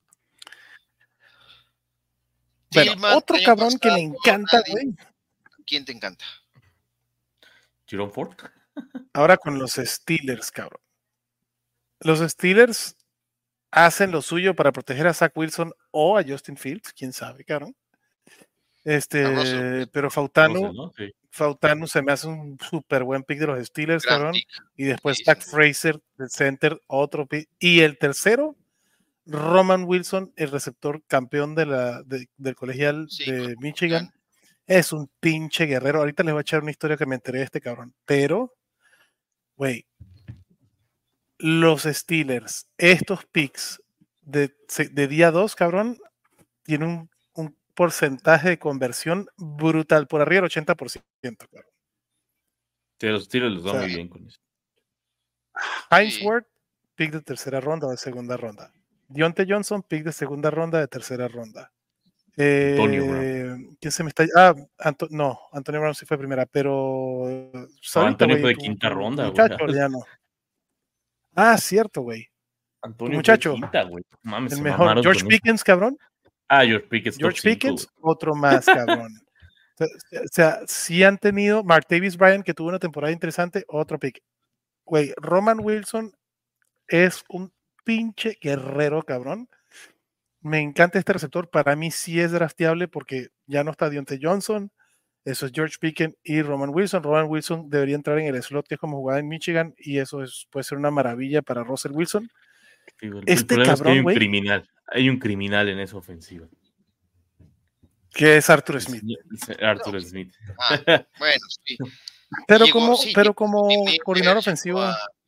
Bueno, otro cabrón que me encanta, güey. ¿Quién te encanta? Jerome Ford. Ahora con los Steelers, cabrón. Los Steelers hacen lo suyo para proteger a Zach Wilson o a Justin Fields, quién sabe, cabrón. Pero Fautano, ¿no? Sí. Fautanu se me hace un súper buen pick de los Steelers, Gran cabrón. pick. Y después Sí, Zach sí. Fraser, del center, otro pick. Y el tercero, Roman Wilson, el receptor campeón del colegial Sí, de con Michigan. Michigan. Es un pinche guerrero. Ahorita les voy a echar una historia que me enteré de este cabrón. Pero, güey, los Steelers, estos picks de día 2, cabrón, tienen un porcentaje de conversión brutal, por arriba del 80%, cabrón. Sí, los Steelers los O va sea, muy bien con eso. Hines Sí. Ward, pick de tercera ronda o de segunda ronda. Deontay Johnson, pick de segunda ronda, de tercera ronda. Antonio Brown. ¿Quién se me está? No, Antonio Brown sí fue primera, pero pues No, ahorita, Antonio güey, fue de tu quinta ronda, güey. muchacho ya no. Cierto, güey. Tu Antonio muchacho, fue de quinta, güey. Mames, el se mejor. mamaron George con eso. Pickens, cabrón. George Pickens top George 5, Pickens, güey. otro más, cabrón. O sea, sí han tenido Martavis Bryant, que tuvo una temporada interesante, otro pick. Güey, Roman Wilson es un pinche guerrero, cabrón. Me encanta este receptor. Para mí sí es drafteable porque ya no está Deontay Johnson. Eso es George Pickens y Roman Wilson. Roman Wilson debería entrar en el slot que es como jugaba en Michigan y eso puede ser una maravilla para Russell Wilson. Digo, el Este problema es que hay cabrón, un güey, criminal. Hay un criminal en esa ofensiva. que es Arthur El Smith. señor Arthur Smith. Bueno, sí. Pero Llegó- pero llegó como Jimmy Miller, coordinador llegó ofensivo,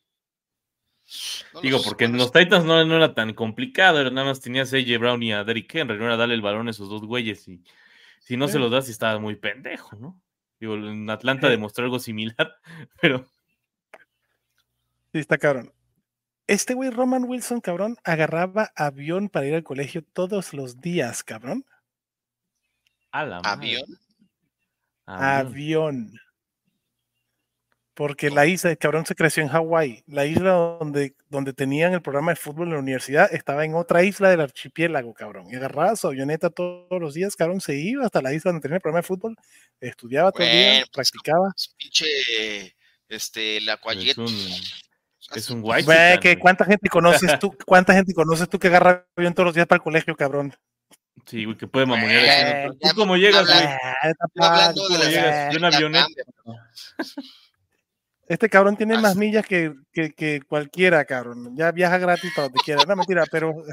no Digo, los- porque en bueno, los Titans no era tan complicado, nada más tenías a AJ Brown y a Derrick Henry, no era darle el balón a esos dos güeyes, y si no Sí. se los das, estaba muy pendejo, ¿no? Digo, en Atlanta Sí. demostró algo similar, pero sí está cabrón. Este güey, Roman Wilson, cabrón, agarraba avión para ir al colegio todos los días, cabrón. a la madre. avión. Avión. Porque la isla, el cabrón se creció en Hawái. La isla donde tenían el programa de fútbol en la universidad estaba en otra isla del archipiélago, cabrón. Y agarraba su avioneta todos los días, cabrón, se iba hasta la isla donde tenía el programa de fútbol, estudiaba todo el día, Bueno, pues, practicaba. Pinche, la Es un, es un Güey, white que ¿cuánta gente conoces tú que agarra avión todos los días para el colegio, cabrón? Sí, güey, que puede mamonear. Bueno, ¿Tú cómo llegas, güey? hablando ¿Cómo de las llegas? De una avioneta. Este cabrón tiene más Así. millas que cualquiera, cabrón. Ya viaja gratis para donde quiera. No, mentira,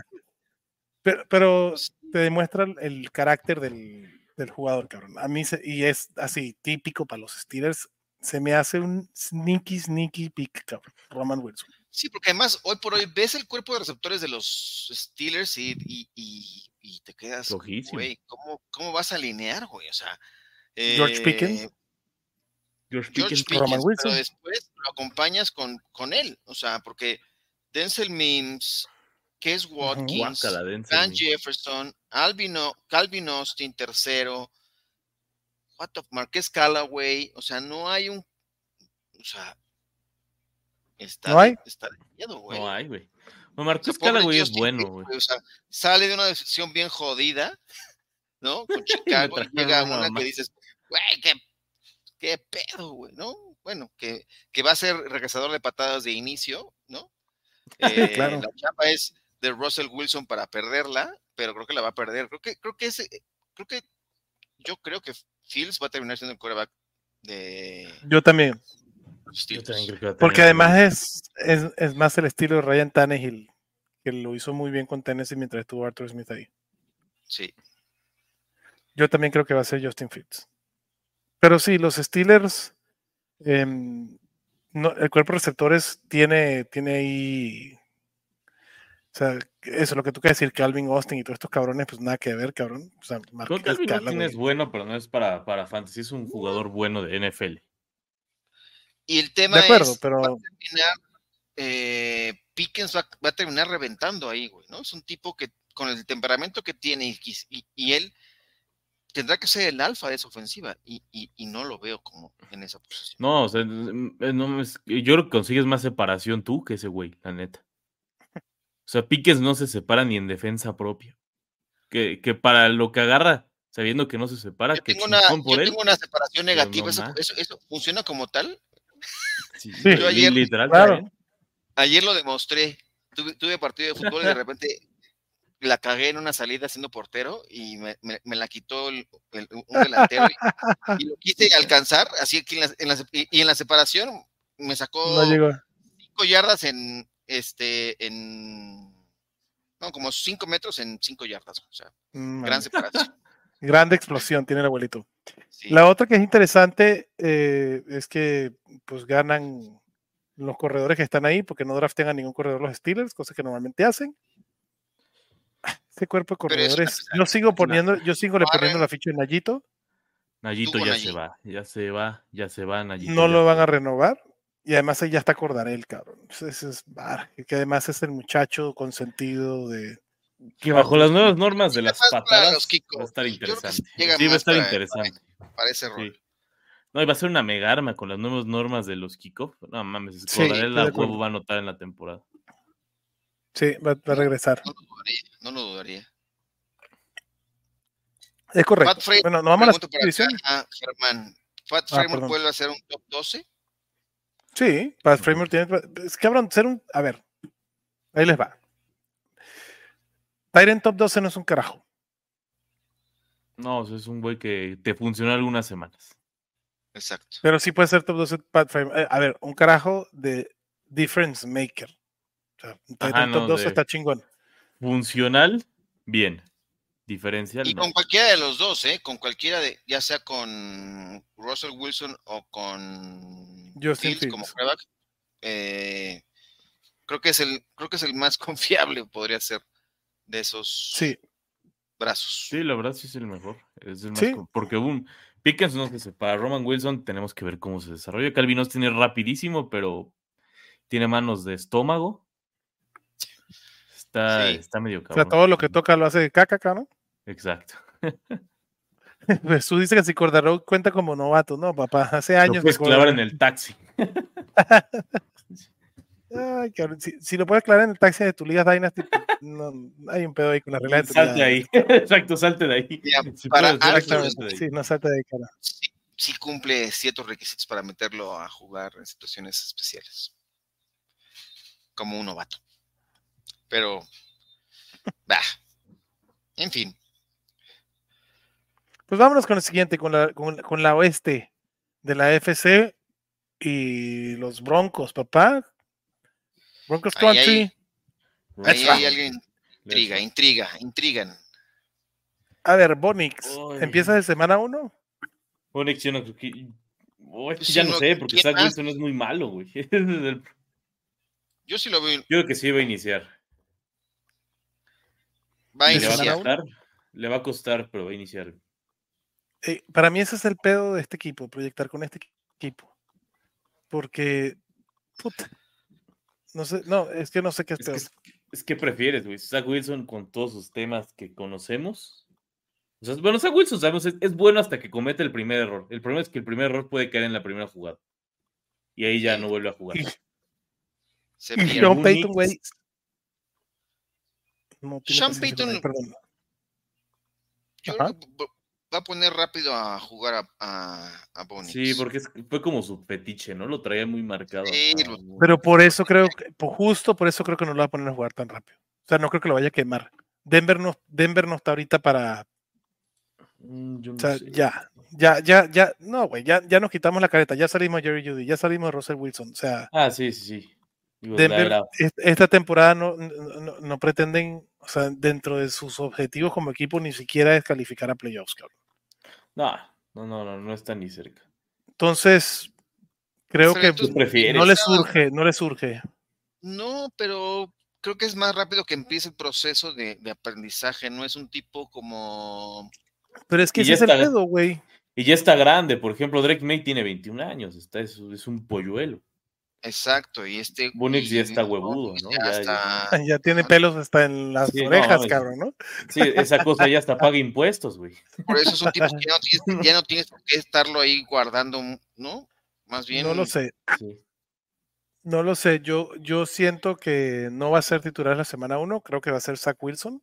pero te demuestra el carácter del jugador, cabrón. A mí, y es así, típico para los Steelers. Se me hace un sneaky pick, cabrón. Roman Wilson. Sí, porque además hoy por hoy ves el cuerpo de receptores de los Steelers y te quedas, Flojísimo. güey, ¿cómo vas a alinear, güey? O sea, George Pickens, George George Pickens. Roman Pickens, Wilson. pero después lo acompañas con él, o sea, porque Denzel Mims, Case Watkins, Guácala, Denzel Dan Mims. Jefferson, Calvin Austin, tercero, Marquez Callaway, o sea, no hay un, o sea, está ¿No hay? está de miedo, güey. No hay, güey. No, O sea, Marcus pobre Callaway es Justin bueno, Fields, güey. O sea, sale de una decisión bien jodida, ¿no? Con Chicago y trajeron llega una una mamá. que dices, güey, qué pedo, güey, ¿no? Bueno, que va a ser regresador de patadas de inicio, ¿no? claro. La chapa es de Russell Wilson para perderla, pero creo que la va a perder. Yo creo que Fields va a terminar siendo el quarterback de Yo también. los Yo Steelers. también creo que va a Porque terminar además es más el estilo de Ryan Tannehill, que lo hizo muy bien con Tennessee mientras estuvo Arthur Smith ahí. Sí. Yo también creo que va a ser Justin Fields. Pero sí, los Steelers, el cuerpo de receptores tiene ahí. O sea, eso es lo que tú quieres decir, Calvin Austin y todos estos cabrones, pues nada que ver, cabrón. O sea, Creo que Marquez Calvin Austin Callaway. es bueno, pero no es para fantasy, es un jugador bueno de NFL. Y el tema De acuerdo, es, pero va a terminar, Pickens va a terminar reventando ahí, güey, ¿no? Es un tipo que con el temperamento que tiene y él tendrá que ser el alfa de esa ofensiva y no lo veo como en esa posición. No, o sea, yo creo que consigues más separación tú que ese güey, la neta. O sea, Pickens no se separa ni en defensa propia. Que para lo que agarra, sabiendo que no se separa, Yo que tengo una separación pero negativa, no más. eso funciona como tal. Sí, Sí. Yo ayer- literal, Claro. ¿eh? Ayer lo demostré. Tuve partido de fútbol y de repente la cagué en una salida siendo portero y me la quitó un delantero y lo quise alcanzar, así que en la separación me sacó No llegó. 5 yardas no, como 5 metros en 5 yardas, o sea, gran separación. Grande explosión tiene el abuelito. Sí. La otra que es interesante es que pues ganan los corredores que están ahí porque no draftean a ningún corredor los Steelers, cosa que normalmente hacen. Este cuerpo de Pero es una corredores, pesada. yo sigo le poniendo Warren, la ficha de Nayito, Nayito Tuvo ya Nayib. se va, Nayito. no ya lo se van va. a renovar y además ahí ya está Cordarel, cabrón. Ese es que además es el muchacho consentido de Que bajo las nuevas normas de Llega las más para los patadas va a kickoffs. estar Yo creo que interesante. llega Sí, va a más estar para interesante. ese rol. Sí. No, y va a ser una mega arma con las nuevas normas de los kickoffs. No mames, Sí, Cordarel estoy a de acuerdo. huevo va a anotar en la temporada. Sí, va a regresar. No lo dudaría. Es correcto. Pat Framework, Bueno, nos vamos a la pregunto para división. acá, Germán. ¿Pat Framework perdón. vuelve a ser un top 12? Sí, Pat Framework tiene. Es que cabrón, a ver, ahí les va. Tyrant top 12 no es un carajo. No, o sea, es un güey que te funciona algunas semanas. Exacto. Pero sí puede ser top 12 Pat Framework. A ver, un carajo de difference maker. O sea, un Tyrant top 12 está chingón. Funcional, bien. Diferencial, Y no. con cualquiera de los dos, con cualquiera ya sea con Russell Wilson o con Justin Fields como Fields. quarterback, creo que es el más confiable, podría ser, de esos brazos. Sí, la verdad sí es el mejor. Es el más Sí. porque Pickens no se separa. Roman Wilson tenemos que ver cómo se desarrolla. Calvin Austin es rapidísimo, pero tiene manos de estómago. Está medio cabrón. O sea, todo lo que toca lo hace caca, ¿no? Exacto. Pues tú dices que si Cordarrelle cuenta como novato, no, papá, hace años. Lo puedes clavar en el taxi. Ay, cabrón, si lo puedes clavar en el taxi de tu Liga Dynasty, no, hay un pedo ahí con la regla de tu Salte ahí. Exacto, salte de ahí. Mira, Si para puedes, algo, salte de ahí. Sí, no salte de ahí, cara. Sí cumple ciertos requisitos para meterlo a jugar en situaciones especiales. Como un novato. Pero, en fin. Pues vámonos con el siguiente, con la oeste de la FC y los Broncos, papá. Broncos Country. Ahí hay alguien intrigan. A ver, Bonix, ¿empieza de semana 1? Bonix, yo no creo que... Pues ya no sé, porque Zach más? Wilson es muy malo, güey. Yo sí lo veo. Yo creo que sí va a iniciar. Va a iniciar. Le va a costar, pero va a iniciar. Para mí ese es el pedo de este equipo, proyectar con este equipo. Porque, puta, no sé, no, es que no sé qué es peor. Es que prefieres, güey. Zach Wilson con todos sus temas que conocemos. O sea, bueno, Zach Wilson, sabemos, es bueno hasta que comete el primer error. El problema es que el primer error puede caer en la primera jugada. Y ahí ya no vuelve a jugar. Y Sean Payton, güey. No tiene Sean Payton, perdón. Yo creo que va a poner rápido a jugar a Bonix. Sí, porque fue como su fetiche, ¿no? Lo traía muy marcado. Sí, pero por eso creo que, justo por eso creo que no lo va a poner a jugar tan rápido. O sea, no creo que lo vaya a quemar. Denver no está ahorita para. Yo no o sea, sé. ya, no, güey, ya nos quitamos la careta, ya salimos de Jerry Jeudy, ya salimos de Russell Wilson, o sea. Sí. Denver, esta temporada no pretenden, o sea, dentro de sus objetivos como equipo, ni siquiera es calificar a playoffs, cabrón. No está ni cerca. Entonces, creo que no le surge. No, pero creo que es más rápido que empiece el proceso de aprendizaje, no es un tipo como... Pero es que ese es el pedo, güey. Y ya está grande, por ejemplo, Drake May tiene 21 años, es un polluelo. Exacto, y Bonix ya está huevudo, ¿no? Ya tiene pelos hasta en las orejas, cabrón, ¿no? Sí, esa cosa ya hasta paga impuestos, güey. Por eso son tipos que ya no tienes por qué estarlo ahí guardando, ¿no? Más bien... No lo sé. Sí. No lo sé, yo siento que no va a ser titular la semana 1, creo que va a ser Zach Wilson.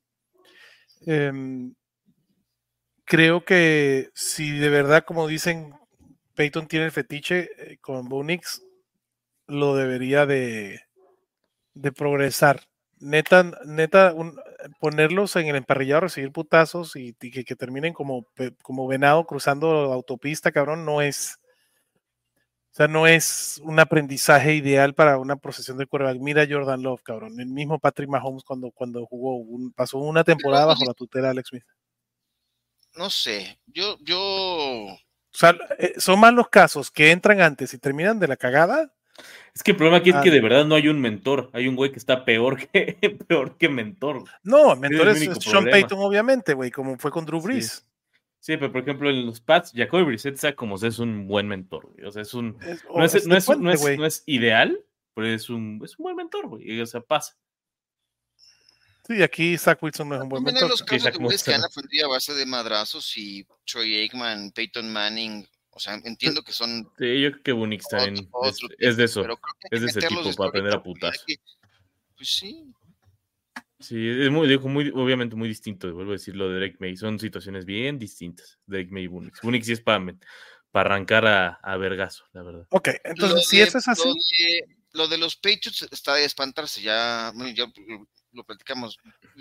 Creo que si de verdad, como dicen, Peyton tiene el fetiche con Bonix, lo debería de progresar, neta, ponerlos en el emparrillado a recibir putazos y que terminen como venado cruzando autopista, cabrón, no es. O sea, no es un aprendizaje ideal para una procesión de quarterback. Mira Jordan Love, cabrón. El mismo Patrick Mahomes cuando jugó, pasó una temporada bajo la tutela de Alex Smith. No sé, yo... O sea, son más los casos que entran antes y terminan de la cagada. Es que el problema aquí es que de verdad no hay un mentor. Hay un güey que está peor que mentor. No, el mentor es único Sean problema. Payton, obviamente, güey, como fue con Drew Brees. Sí, pero por ejemplo en los Pats, Jacoby Brissett como es un buen mentor, güey. O sea, no es ideal, pero es un buen mentor, güey. O sea, pasa. Sí, aquí Zach Wilson no es un buen mentor. También hay los casos de güeyes que han aprendido a base de madrazos y Troy Aikman, Peyton Manning. O sea, entiendo que son... Sí, yo creo que Bunix también es de eso. Pero creo que es de ese tipo para aprender a putas. Pues sí. Sí, es obviamente muy distinto, vuelvo a decir lo de Drake May. Son situaciones bien distintas, Drake May y Bunix. Bunix sí es para arrancar a vergazo, la verdad. Ok, entonces si eso es así... Lo de los Patriots está de espantarse, ya lo platicamos.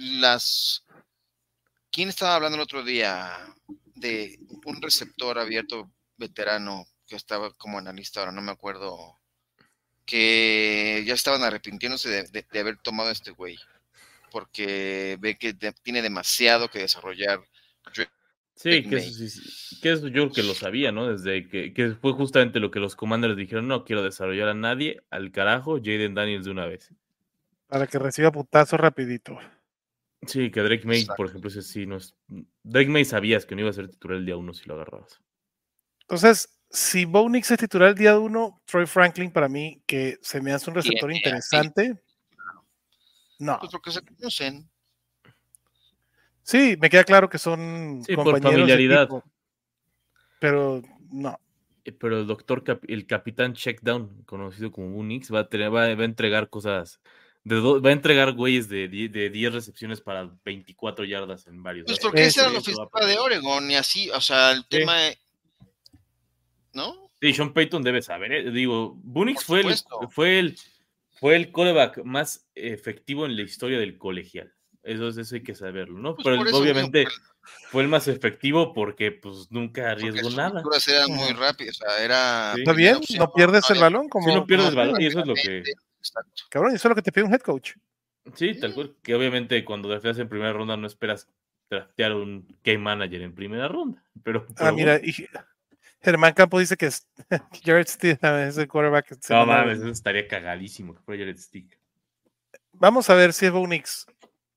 ¿Quién estaba hablando el otro día de un receptor abierto veterano que estaba como analista, ahora no me acuerdo, que ya estaban arrepintiéndose de haber tomado a este güey, porque ve que tiene demasiado que desarrollar. Sí, que eso yo creo que lo sabía, ¿no? Desde que fue justamente lo que los Commanders dijeron, no quiero desarrollar a nadie, al carajo, Jaden Daniels de una vez. Para que reciba putazos rapidito. Sí, que Drake May, por ejemplo, ese sí no es... Drake May sabías que no iba a ser titular el día 1 si lo agarrabas. Entonces, si Bo Nix es titular el día 1, Troy Franklin para mí, que se me hace un receptor interesante. No. Pues porque se conocen. Sí, me queda claro que son compañeros por familiaridad. De equipo, pero no. Pero el capitán Checkdown, conocido como Unix, va a entregar cosas... va a entregar güeyes de 10 recepciones para 24 yardas en varios. Pues porque esa era la ofensiva de Oregon y así, o sea, el tema... ¿No? Sí, Sean Payton debe saber. Digo, Bunix fue el quarterback más efectivo en la historia del colegial. Eso hay que saberlo, ¿no? Pues pero obviamente fue el más efectivo porque pues nunca arriesgó nada. Sus eran muy rápidas, o sea, era... ¿Está bien? ¿No pierdes el balón? Sí, no pierdes el balón y eso es lo que... Exacto. Cabrón, eso es lo que te pide un head coach. Sí, tal cual. Que obviamente cuando drafteas en primera ronda no esperas draftear un game manager en primera ronda. Pero mira, y Germán Campos dice que Jared Stidham es el quarterback. No mames, eso estaría cagadísimo que fuera Jared Stidham. Vamos a ver si es Bo Nix.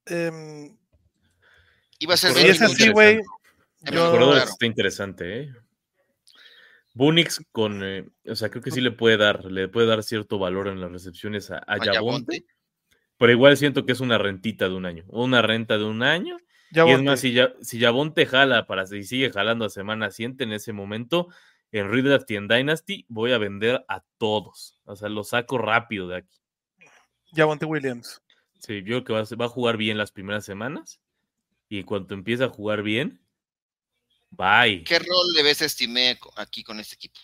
Iba a ser si es así, güey. Está interesante, ¿eh? Bunix o sea, creo que sí le puede dar cierto valor en las recepciones a Javonte, pero igual siento que es una rentita de un año, una renta de un año. Javonte. Y es más, si Javonte jala y sigue jalando a semana siguiente, en ese momento, en Redraft y en Dynasty, voy a vender a todos. O sea, lo saco rápido de aquí. Javonte Williams. Sí, yo creo que va a jugar bien las primeras semanas, y en cuanto empiece a jugar bien, bye. ¿Qué rol le ves a Estimé aquí con este equipo?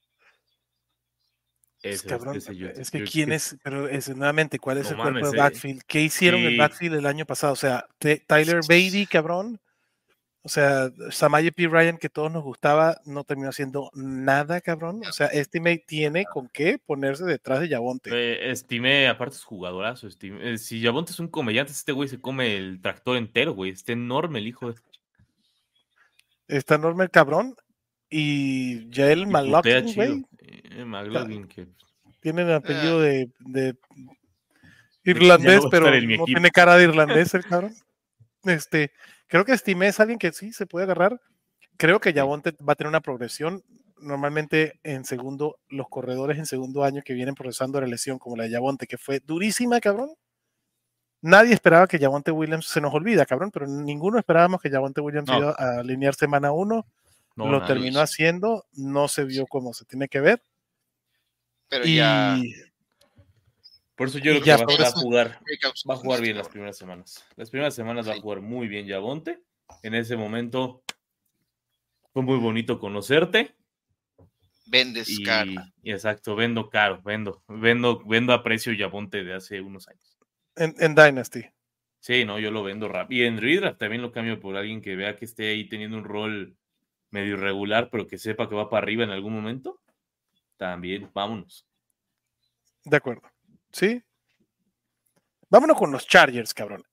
Cabrón, es que quién es, pero nuevamente, ¿cuál es el cuerpo de backfield? ¿Qué hicieron en el backfield el año pasado? O sea, Tyler Beatty, cabrón. O sea, Samaje Perine, que todos nos gustaba, no terminó haciendo nada, cabrón. O sea, Estimé tiene con qué ponerse detrás de Javonte. Estimé, aparte es jugadorazo. Si Javonte es un comediante, este güey se come el tractor entero, güey. Está enorme el hijo de... Está enorme el cabrón. Y Jael McLaughlin, güey. McLaughlin, que... Tiene el apellido de irlandés, pero no tiene cara de irlandés el cabrón. Creo que Estimé es alguien que sí se puede agarrar. Creo que Javonte va a tener una progresión. Normalmente los corredores en segundo año que vienen progresando de la lesión, como la de Javonte, que fue durísima, cabrón. Nadie esperaba que Javonte Williams, se nos olvida, cabrón, pero ninguno esperábamos que Javonte Williams iba a alinear semana 1. Lo terminó haciendo, no se vio como se tiene que ver. Pero ya... Por eso yo creo que va a jugar bien las primeras semanas. Las primeras semanas va a jugar muy bien Javonte. En ese momento fue muy bonito conocerte. Vendes caro. Exacto, vendo caro, vendo a precio Javonte de hace unos años. En Dynasty. Sí, no, yo lo vendo rápido. Y en redraft también lo cambio por alguien que vea que esté ahí teniendo un rol medio irregular, pero que sepa que va para arriba en algún momento. También, vámonos. De acuerdo. ¿Sí? Vámonos con los Chargers, cabrón.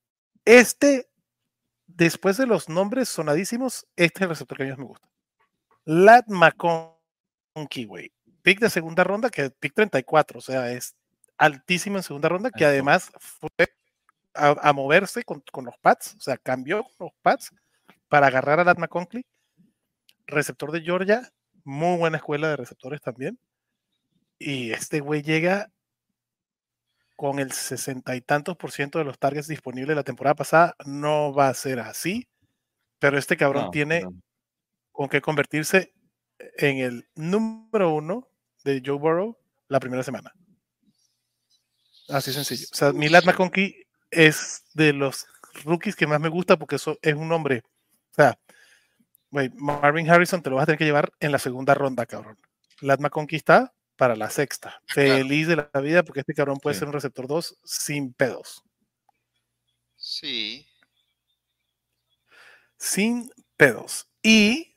Después de los nombres sonadísimos, este es el receptor que a mí más me gusta. Ladd McConkey, güey. Pick de segunda ronda, que pick 34, o sea, es altísimo en segunda ronda, que además fue a moverse con los Pats, o sea, cambió los Pats para agarrar a Ladd McConkey, receptor de Georgia, muy buena escuela de receptores también. Y este güey llega con el 60 y tantos % de los targets disponibles la temporada pasada. No va a ser así, pero este cabrón tiene con qué convertirse en el número 1 de Joe Burrow la primera semana. Así sencillo. O sea, mi Ladd McConkey es de los rookies que más me gusta porque eso es un hombre. O sea, güey, Marvin Harrison te lo vas a tener que llevar en la segunda ronda, cabrón. Ladd McConkey está para la sexta. Feliz de la vida porque este cabrón puede ser un receptor 2 sin pedos. Sí. Sin pedos. Y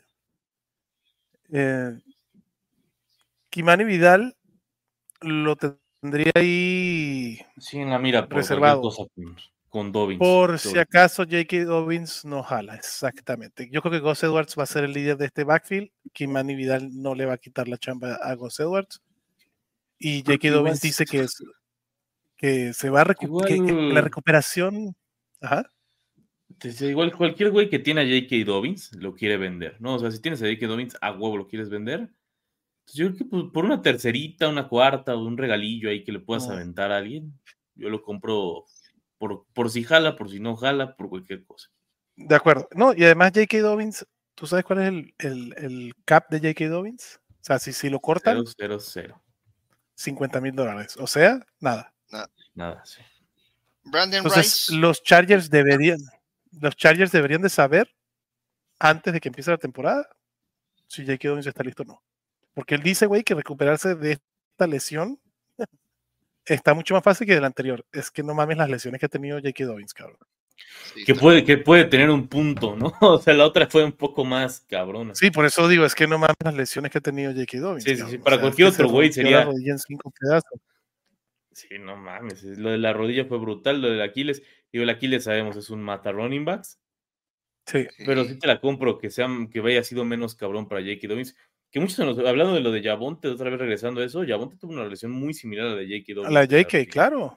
Kimani Vidal lo tendría ahí sí, en la mira por reservado. Cosa con Dobbins. Por si acaso J.K. Dobbins no jala, exactamente. Yo creo que Gus Edwards va a ser el líder de este backfield. Kimani Vidal no le va a quitar la chamba a Gus Edwards. Y J.K. Dobbins dice que se va a recuperar. La recuperación. Ajá. Igual cualquier güey que tiene a J.K. Dobbins lo quiere vender, ¿no? O sea, si tienes a J.K. Dobbins, a huevo lo quieres vender. Entonces, yo creo que por una tercerita, una cuarta o un regalillo ahí que le puedas aventar a alguien, yo lo compro por si jala, por si no jala, por cualquier cosa. De acuerdo. No, y además J.K. Dobbins, ¿tú sabes cuál es el cap de J.K. Dobbins? O sea, si lo cortan, 0. $50,000. O sea, nada. Nada, sí. Brandon Entonces, Rice. los Chargers deberían de saber antes de que empiece la temporada si J.K. Dobbins está listo o no. Porque él dice, güey, que recuperarse de esta lesión está mucho más fácil que de la anterior. Es que no mames las lesiones que ha tenido J.K. Dobbins, cabrón. Sí, que puede tener un punto, ¿no? O sea, la otra fue un poco más cabrona. Sí, por eso digo, es que no mames las lesiones que ha tenido J.K. Dobbins. Sí, para cualquier otro güey sería... La rodilla en 5 pedazos. Sí, no mames, lo de la rodilla fue brutal, lo del Aquiles, el Aquiles sabemos es un mata running backs. Sí. Pero sí te la compro que haya sido menos cabrón para J.K. Dobbins. Que muchos hablando de lo de Javonte, otra vez regresando a eso, Javonte tuvo una lesión muy similar a la de J.K. Dobbins. A la J.K., claro.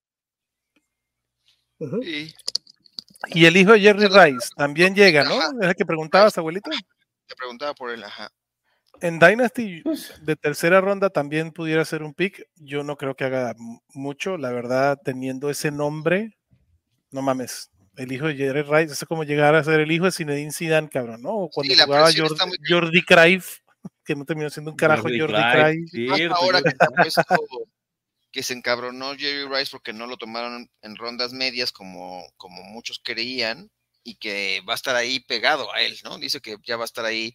Sí. Y el hijo de Jerry Rice también llega, ¿no? Es el que preguntabas, abuelito. Te preguntaba por él, ajá. En Dynasty de tercera ronda también pudiera ser un pick. Yo no creo que haga mucho, la verdad, teniendo ese nombre, no mames. El hijo de Jerry Rice, es como llegar a ser el hijo de Zinedine Zidane, cabrón, ¿no? O cuando jugaba Jordi Cruyff, que no terminó siendo un carajo Jordi Cruyff. Ahora que se encabronó Jerry Rice porque no lo tomaron en rondas medias como muchos creían y que va a estar ahí pegado a él, ¿no? Dice que ya va a estar ahí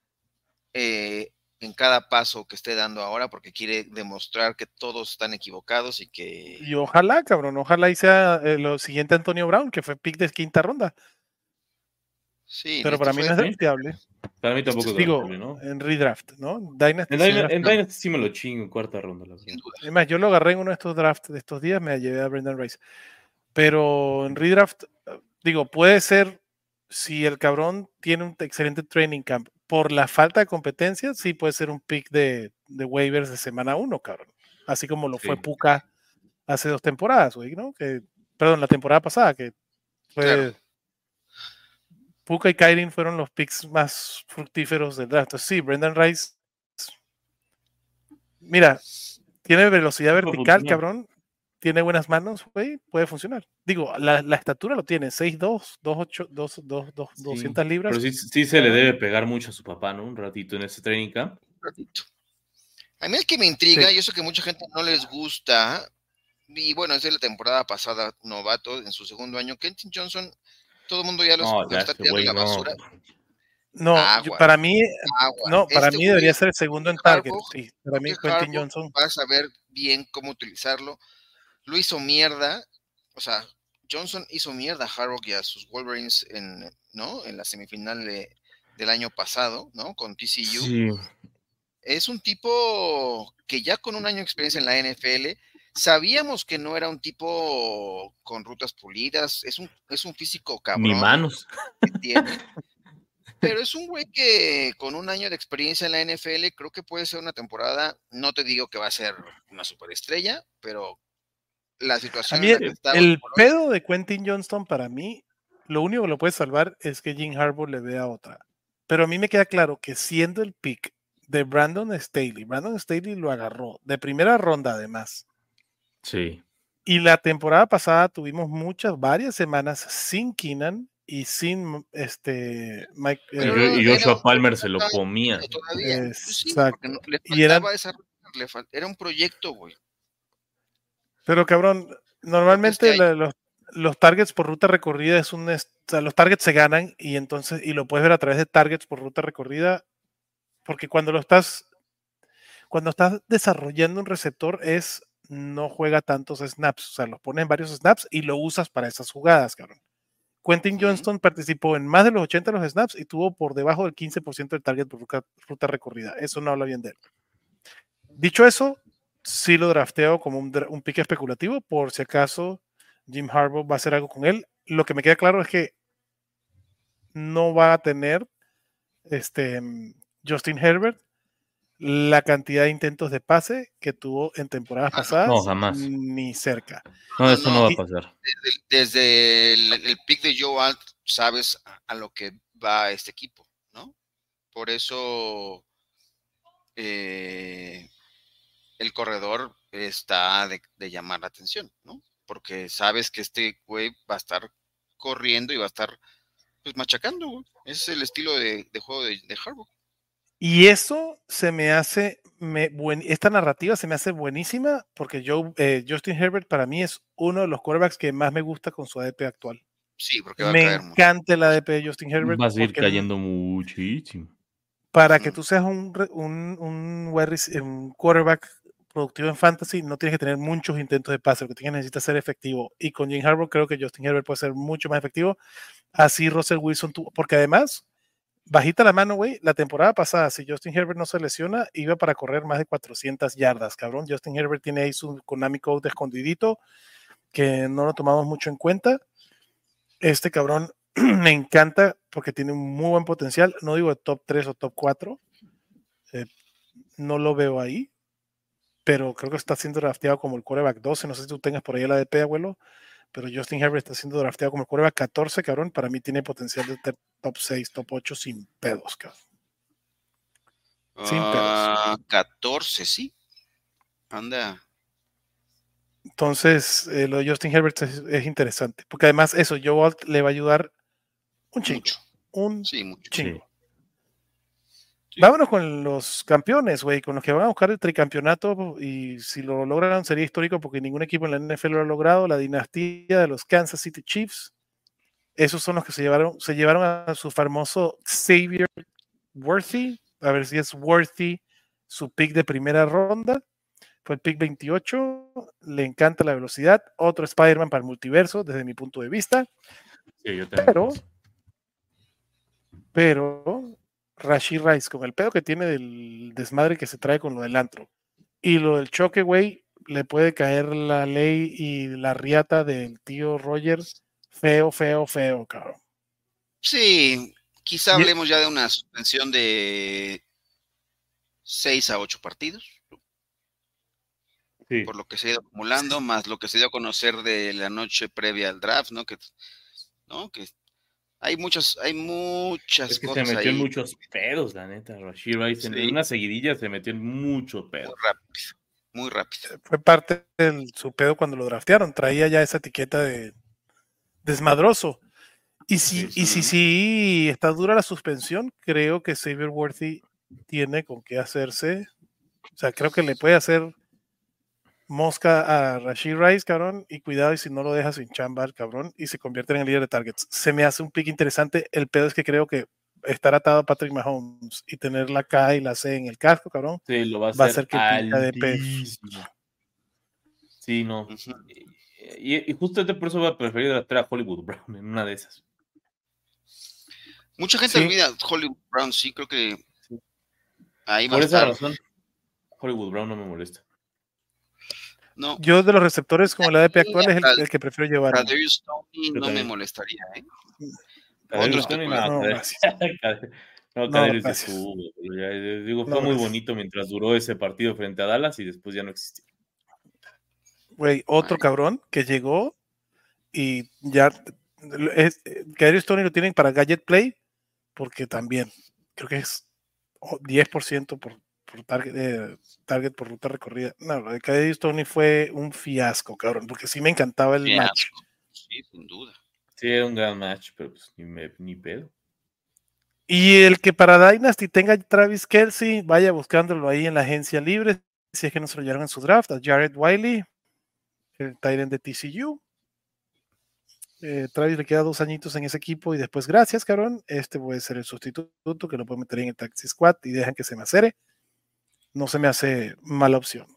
en cada paso que esté dando ahora porque quiere demostrar que todos están equivocados y que... Y ojalá, cabrón, ojalá y sea lo siguiente Antonio Brown, que fue pick de quinta ronda. Sí, pero para mí no es drafteable. Para mí tampoco es drafteable, ¿no? En redraft, ¿no? Dynasty en Dynasty sí me lo chingo en cuarta ronda. Es más, yo lo agarré en uno de estos drafts de estos días, me llevé a Brandon Rice. Pero en redraft, digo, puede ser, si el cabrón tiene un excelente training camp, por la falta de competencia, sí puede ser un pick de waivers de semana 1, cabrón. Así como lo fue Puka hace 2 temporadas, güey, ¿no? Perdón, la temporada pasada, que fue... Claro. Puka y Kyren fueron los picks más fructíferos del draft. Entonces, sí, Brandon Rice, mira, tiene velocidad vertical, cabrón. Tiene buenas manos, güey, puede funcionar. Digo, la estatura lo tiene, 6'2", 200 libras. Pero sí se le debe pegar mucho a su papá, ¿no? Un ratito en ese training camp. A mí el que me intriga, y eso que mucha gente no les gusta, y bueno, es de la temporada pasada, novato, en su segundo año, Kenton Johnson, todo el mundo ya lo está tirando en la basura. No, para mí, para mí debería ser el segundo en target. Sí, para mí Quentin Johnson o sea, Johnson hizo mierda a Harbaugh y a sus Wolverines ¿no? En la semifinal del año pasado, ¿no? Con TCU. Sí. Es un tipo que ya con un año de experiencia en la NFL, sabíamos que no era un tipo con rutas pulidas, es un físico cabrón. Ni manos. Que tiene, pero es un güey que con un año de experiencia en la NFL creo que puede ser una temporada, no te digo que va a ser una superestrella, pero la situación A mí en la que está el pedo de Quentin Johnston para mí, lo único que lo puede salvar es que Jim Harbaugh le vea otra. Pero a mí me queda claro que siendo el pick de Brandon Staley lo agarró de primera ronda además. Sí. Y la temporada pasada tuvimos varias semanas sin Keenan y sin Mike. Y Joshua Palmer se lo comía. Todavía. Pues sí, Exacto. porque le faltaba era un proyecto, güey. Pero cabrón, normalmente los targets por ruta recorrida los targets se ganan y entonces, y lo puedes ver a través de targets por ruta recorrida, porque cuando estás desarrollando un receptor no juega tantos snaps, o sea, los pones en varios snaps y lo usas para esas jugadas, cabrón. Quentin Johnston participó en más de los 80 de los snaps y tuvo por debajo del 15% del target por ruta recorrida. Eso no habla bien de él. Dicho eso, sí lo drafteo como un pick especulativo por si acaso Jim Harbaugh va a hacer algo con él. Lo que me queda claro es que no va a tener Justin Herbert la cantidad de intentos de pase que tuvo en temporadas pasadas. No, jamás. Ni cerca. No, eso no va a pasar. Desde el pick de Joe Alt sabes a lo que va este equipo, ¿no? Por eso el corredor está de llamar la atención, ¿no? Porque sabes que este güey va a estar corriendo y va a estar pues machacando, güey. Ese es el estilo de juego de Harbaugh. Y eso se me hace, esta narrativa se me hace buenísima porque Justin Herbert para mí es uno de los quarterbacks que más me gusta con su ADP actual. Sí, porque va a Me caer encanta el ADP de Justin Herbert. Va a seguir cayendo muchísimo. Para que tú seas un quarterback productivo en fantasy, no tienes que tener muchos intentos de pase, lo que necesitas ser efectivo. Y con Jim Harbaugh creo que Justin Herbert puede ser mucho más efectivo. Así Russell Wilson tuvo, porque además, bajita la mano, güey, la temporada pasada, si Justin Herbert no se lesiona, iba para correr más de 400 yardas, cabrón. Justin Herbert tiene ahí su Konami Code escondidito, que no lo tomamos mucho en cuenta. Este cabrón me encanta porque tiene un muy buen potencial. No digo de top 3 o top 4. No lo veo ahí. Pero creo que está siendo drafteado como el quarterback 12. No sé si tú tengas por ahí el ADP, abuelo. Pero Justin Herbert está siendo drafteado como el quarterback 14, cabrón. Para mí tiene potencial de top 6, top 8 sin pedos, cabrón. Sin pedos. 14, sí. Anda. Entonces, lo de Justin Herbert es interesante. Porque además, eso, Joe Alt le va a ayudar un chingo. Mucho. Mucho. Chingo. Sí. Vámonos con los campeones, güey, con los que van a buscar el tricampeonato. Y si lo logran, sería histórico porque ningún equipo en la NFL lo ha logrado. La dinastía de los Kansas City Chiefs. Esos son los que se llevaron a su famoso Xavier Worthy. A ver si es Worthy su pick de primera ronda. Fue el pick 28, le encanta la velocidad, otro Spider-Man para el multiverso, desde mi punto de vista. Sí, yo también. Pero Rashee Rice, con el pedo que tiene del desmadre que se trae con lo del antro, y lo del choque, güey, le puede caer la ley y la riata del tío Roger feo, cabrón. Sí, quizá hablemos ya de una suspensión de 6 a 8 partidos. Sí. Por lo que se ha ido acumulando, más lo que se dio a conocer de la noche previa al draft, ¿no? Que hay muchas es que cosas. Se metió ahí. En muchos pedos, la neta. Rashee Rice en una seguidilla se metió en mucho pedo. Muy rápido. Fue parte de su pedo cuando lo draftearon. Traía ya esa etiqueta de desmadroso. Y si está dura la suspensión, creo que Xavier Worthy tiene con qué hacerse. O sea, creo que le puede hacer mosca a Rashee Rice, cabrón, y cuidado y si no lo deja sin chamba, cabrón, y se convierte en el líder de targets. Se me hace un pick interesante. El pedo es que creo que estar atado a Patrick Mahomes y tener la K y la C en el casco, cabrón, sí, lo va a hacer que el pick ADP. Sí, no. Y justamente por eso voy a preferir draftear a Hollywood Brown en una de esas. Mucha gente Sí. olvida Hollywood Brown, sí, creo que Sí. ahí va Por a esa estar. razón, Hollywood Brown no me molesta. No, Yo de los receptores con el ADP actual es el que prefiero llevarme. Kadarius Toney Yo no me también. molestaría, ¿eh? Kadarius Otro Toney, especulador. No, gracias. No, Kadarius ya gracias. estuvo. Digo, No, fue muy gracias. bonito mientras duró ese partido frente a Dallas y después ya no existió. Güey, otro Ay. cabrón que llegó y ya Kadarius Toney lo tienen para Gadget Play porque también creo que es 10% por target por ruta recorrida. No, lo de Kadarius Toney fue un fiasco, cabrón, porque sí me encantaba el match. Fiasco. Sí, sin duda. Sí, era un gran match, pero pues ni pedo. Y el que para Dynasty tenga Travis Kelce, vaya buscándolo ahí en la agencia libre, si es que no se lo llevaron en su draft, a Jared Wiley, el tight end de TCU. Travis le queda 2 añitos en ese equipo y después, gracias, cabrón. Este puede ser el sustituto que lo puede meter en el taxi squad y dejan que se me acere. No se me hace mala opción.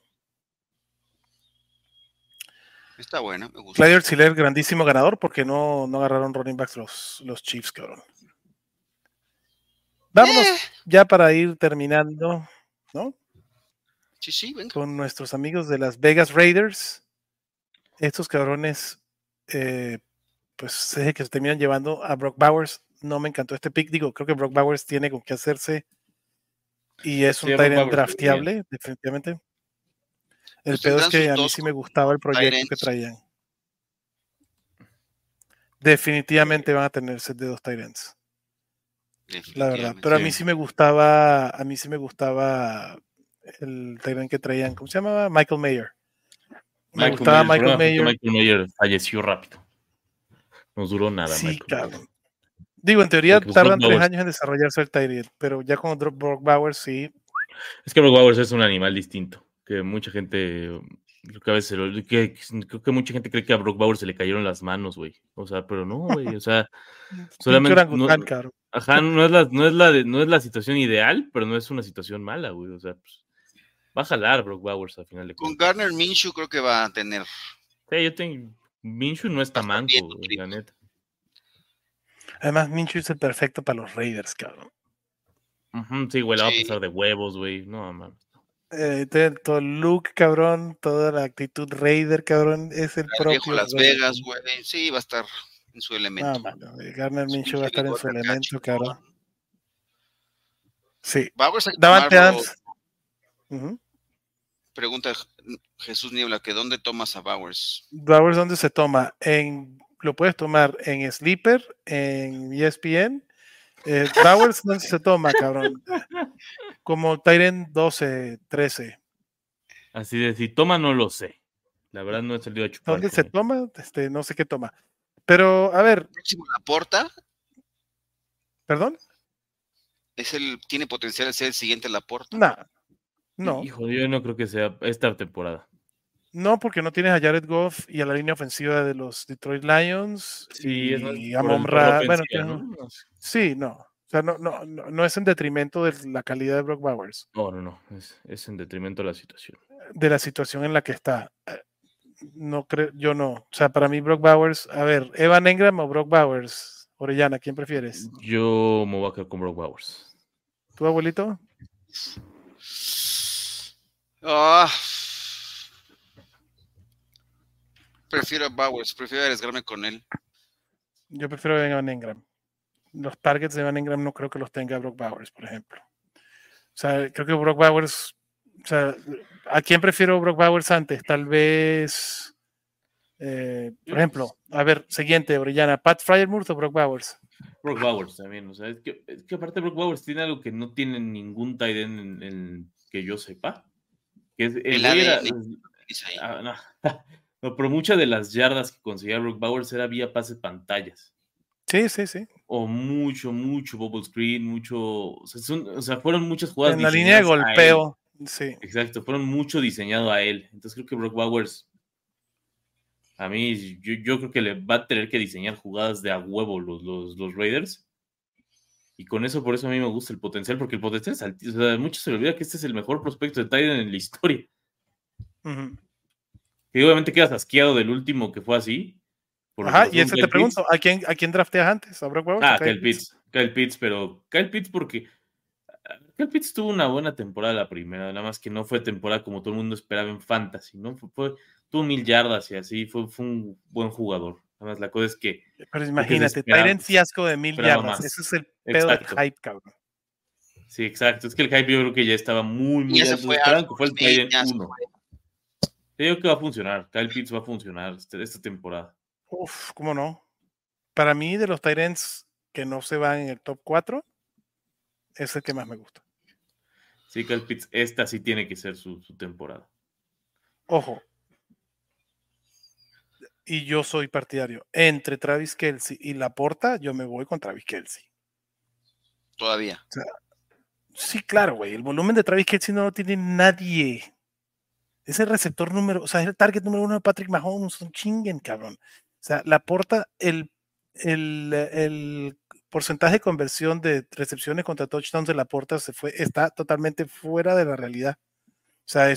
Está buena, me gusta. Clyde Arciller, grandísimo ganador porque no agarraron running backs los Chiefs, cabrón. Vámonos ya para ir terminando, ¿no? Sí, venga. Con nuestros amigos de las Vegas Raiders. Estos cabrones, pues sé que se terminan llevando a Brock Bowers. No me encantó este pick. Digo, creo que Brock Bowers tiene con qué hacerse y es un Sí, tight Brock end Bowers, drafteable, definitivamente. El Pues pedo es tendrán que sus a mí dos sí me gustaba el proyecto tight que ends. traían. Definitivamente van a tener set de 2 tight ends. La verdad, pero a mí sí me gustaba, el tight end que traían, ¿cómo se llamaba? Michael Mayer. Me gustaba Michael Mayer. Michael Mayer falleció rápido. No duró nada, Sí, Michael Mayer. cabrón. Digo, en teoría Porque, pues, tardan Brock 3 Bowers- años en desarrollarse el tight end, pero ya con Brock Bowers sí. Es que Brock Bowers es un animal distinto. Que mucha gente. Creo que a veces creo que mucha gente cree que a Brock Bowers se le cayeron las manos, güey. O sea, pero no, güey. O sea, Pinche solamente. No, orangután, cabrón. ajá, no es la situación ideal, pero no es una situación mala, güey. O sea, pues, va a jalar Brock Bowers al final de Con cuentas. Garner Minshew creo que va a tener. Sí, yo tengo. Minshew no está Va a estar bien manco, güey, nutrido. la neta. Además, Minshew es el perfecto para los Raiders, cabrón. Ujú, sí, güey, la va a Sí. pasar de huevos, güey. No, mames. Todo el look, cabrón, toda la actitud Raider, cabrón, es el El viejo propio Las Raider. Vegas, güey. Sí, va a estar en su elemento. No, mano, Garner Su Minshew va a estar en su bigote acá, elemento, chingón. cabrón. Sí. Bowers hay que Davante tomarlo. Adams. Ujú. Pregunta Jesús Niebla, que ¿dónde tomas a Bowers? Bowers, ¿dónde se toma? Lo puedes tomar en Sleeper, en ESPN. Bowers, ¿dónde se toma, cabrón? Como Tyrant 12, 13. Así de si toma, no lo sé. La verdad no he salido a chupar. ¿Dónde con se él. toma? No sé qué toma. Pero, a ver, Próximo Laporta, ¿perdón? tiene potencial de ser el siguiente Laporta. No, Hijo, yo no creo que sea esta temporada. no, porque no tienes a Jared Goff y a la línea ofensiva de los Detroit Lions Sí, es más y a por la Monra. Bueno, ofensiva, ¿no? sí, no. O sea, no es en detrimento de la calidad de Brock Bowers, No. Es en detrimento de la situación. de la situación en la que está. No creo, yo no. O sea, para mí Brock Bowers, a ver, Evan Engram o Brock Bowers, Orellana, ¿quién prefieres? Yo me voy a quedar con Brock Bowers. ¿Tu abuelito? Ah, prefiero a Bowers, prefiero arriesgarme con él. Yo prefiero a Evan Engram. Los targets de Evan Engram no creo que los tenga Brock Bowers, por ejemplo. O sea, creo que Brock Bowers, o sea, ¿a quién prefiero Brock Bowers antes? Tal vez, por ejemplo, a ver, siguiente, Orellana, Pat Fryermuth o Brock Bowers. Brock Bowers también, o sea, es que aparte Brock Bowers tiene algo que no tiene ningún tight end en que yo sepa. Que es, el güey era. Dice ahí. No, pero muchas de las yardas que conseguía Brock Bowers era vía pase pantallas. Sí. O mucho bubble screen, mucho. O sea, fueron muchas jugadas En la línea de diseñadas a él. golpeo, sí. Exacto, fueron mucho diseñado a él. Entonces creo que Brock Bowers, a mí, yo creo que le va a tener que diseñar jugadas de a huevo los Raiders. Y con eso, por eso a mí me gusta el potencial, porque el potencial es altísimo. O sea, mucho se le olvida que este es el mejor prospecto de tight end en la historia. Uh-huh. Y obviamente quedas asqueado del último que fue así. Por lo que Ajá, pasó y con ese te Kyle Pitts. pregunto, ¿a quién drafteas antes? ¿A Brock Bowers o Ah, Kyle Pitts? Kyle Pitts, pero Kyle Pitts porque Kyle Pitts tuvo una buena temporada la primera, nada más que no fue temporada como todo el mundo esperaba en Fantasy, ¿no? Tuvo 1000 yardas y así, fue un buen jugador. Nada más la cosa es que Pero creo que imagínate, Tyrant fiasco de 1000 esperaba yardas. más. Ese es el pedo del Exacto. hype, cabrón. Sí, exacto. Es que el hype yo creo que ya estaba muy, Y muy ya se alto. fue Esperaban que Arthur fue el Smith, Tyrant ya se 1. fue. Te digo que va a funcionar. Kyle Pitts va a funcionar esta temporada. Uf, ¿cómo no? Para mí, de los Tyrants que no se van en el top 4, es el que más me gusta. Sí, Kyle Pitts, esta sí tiene que ser su temporada. Ojo, y yo soy partidario. Entre Travis Kelce y Laporta, yo me voy con Travis Kelce. Todavía. O sea, sí, claro, güey. El volumen de Travis Kelce no lo tiene nadie. Es el receptor número, o sea, es el target número 1 de Patrick Mahomes. Un chinguen, cabrón. O sea, Laporta, el porcentaje de conversión de recepciones contra touchdowns de Laporta está totalmente fuera de la realidad. O sea,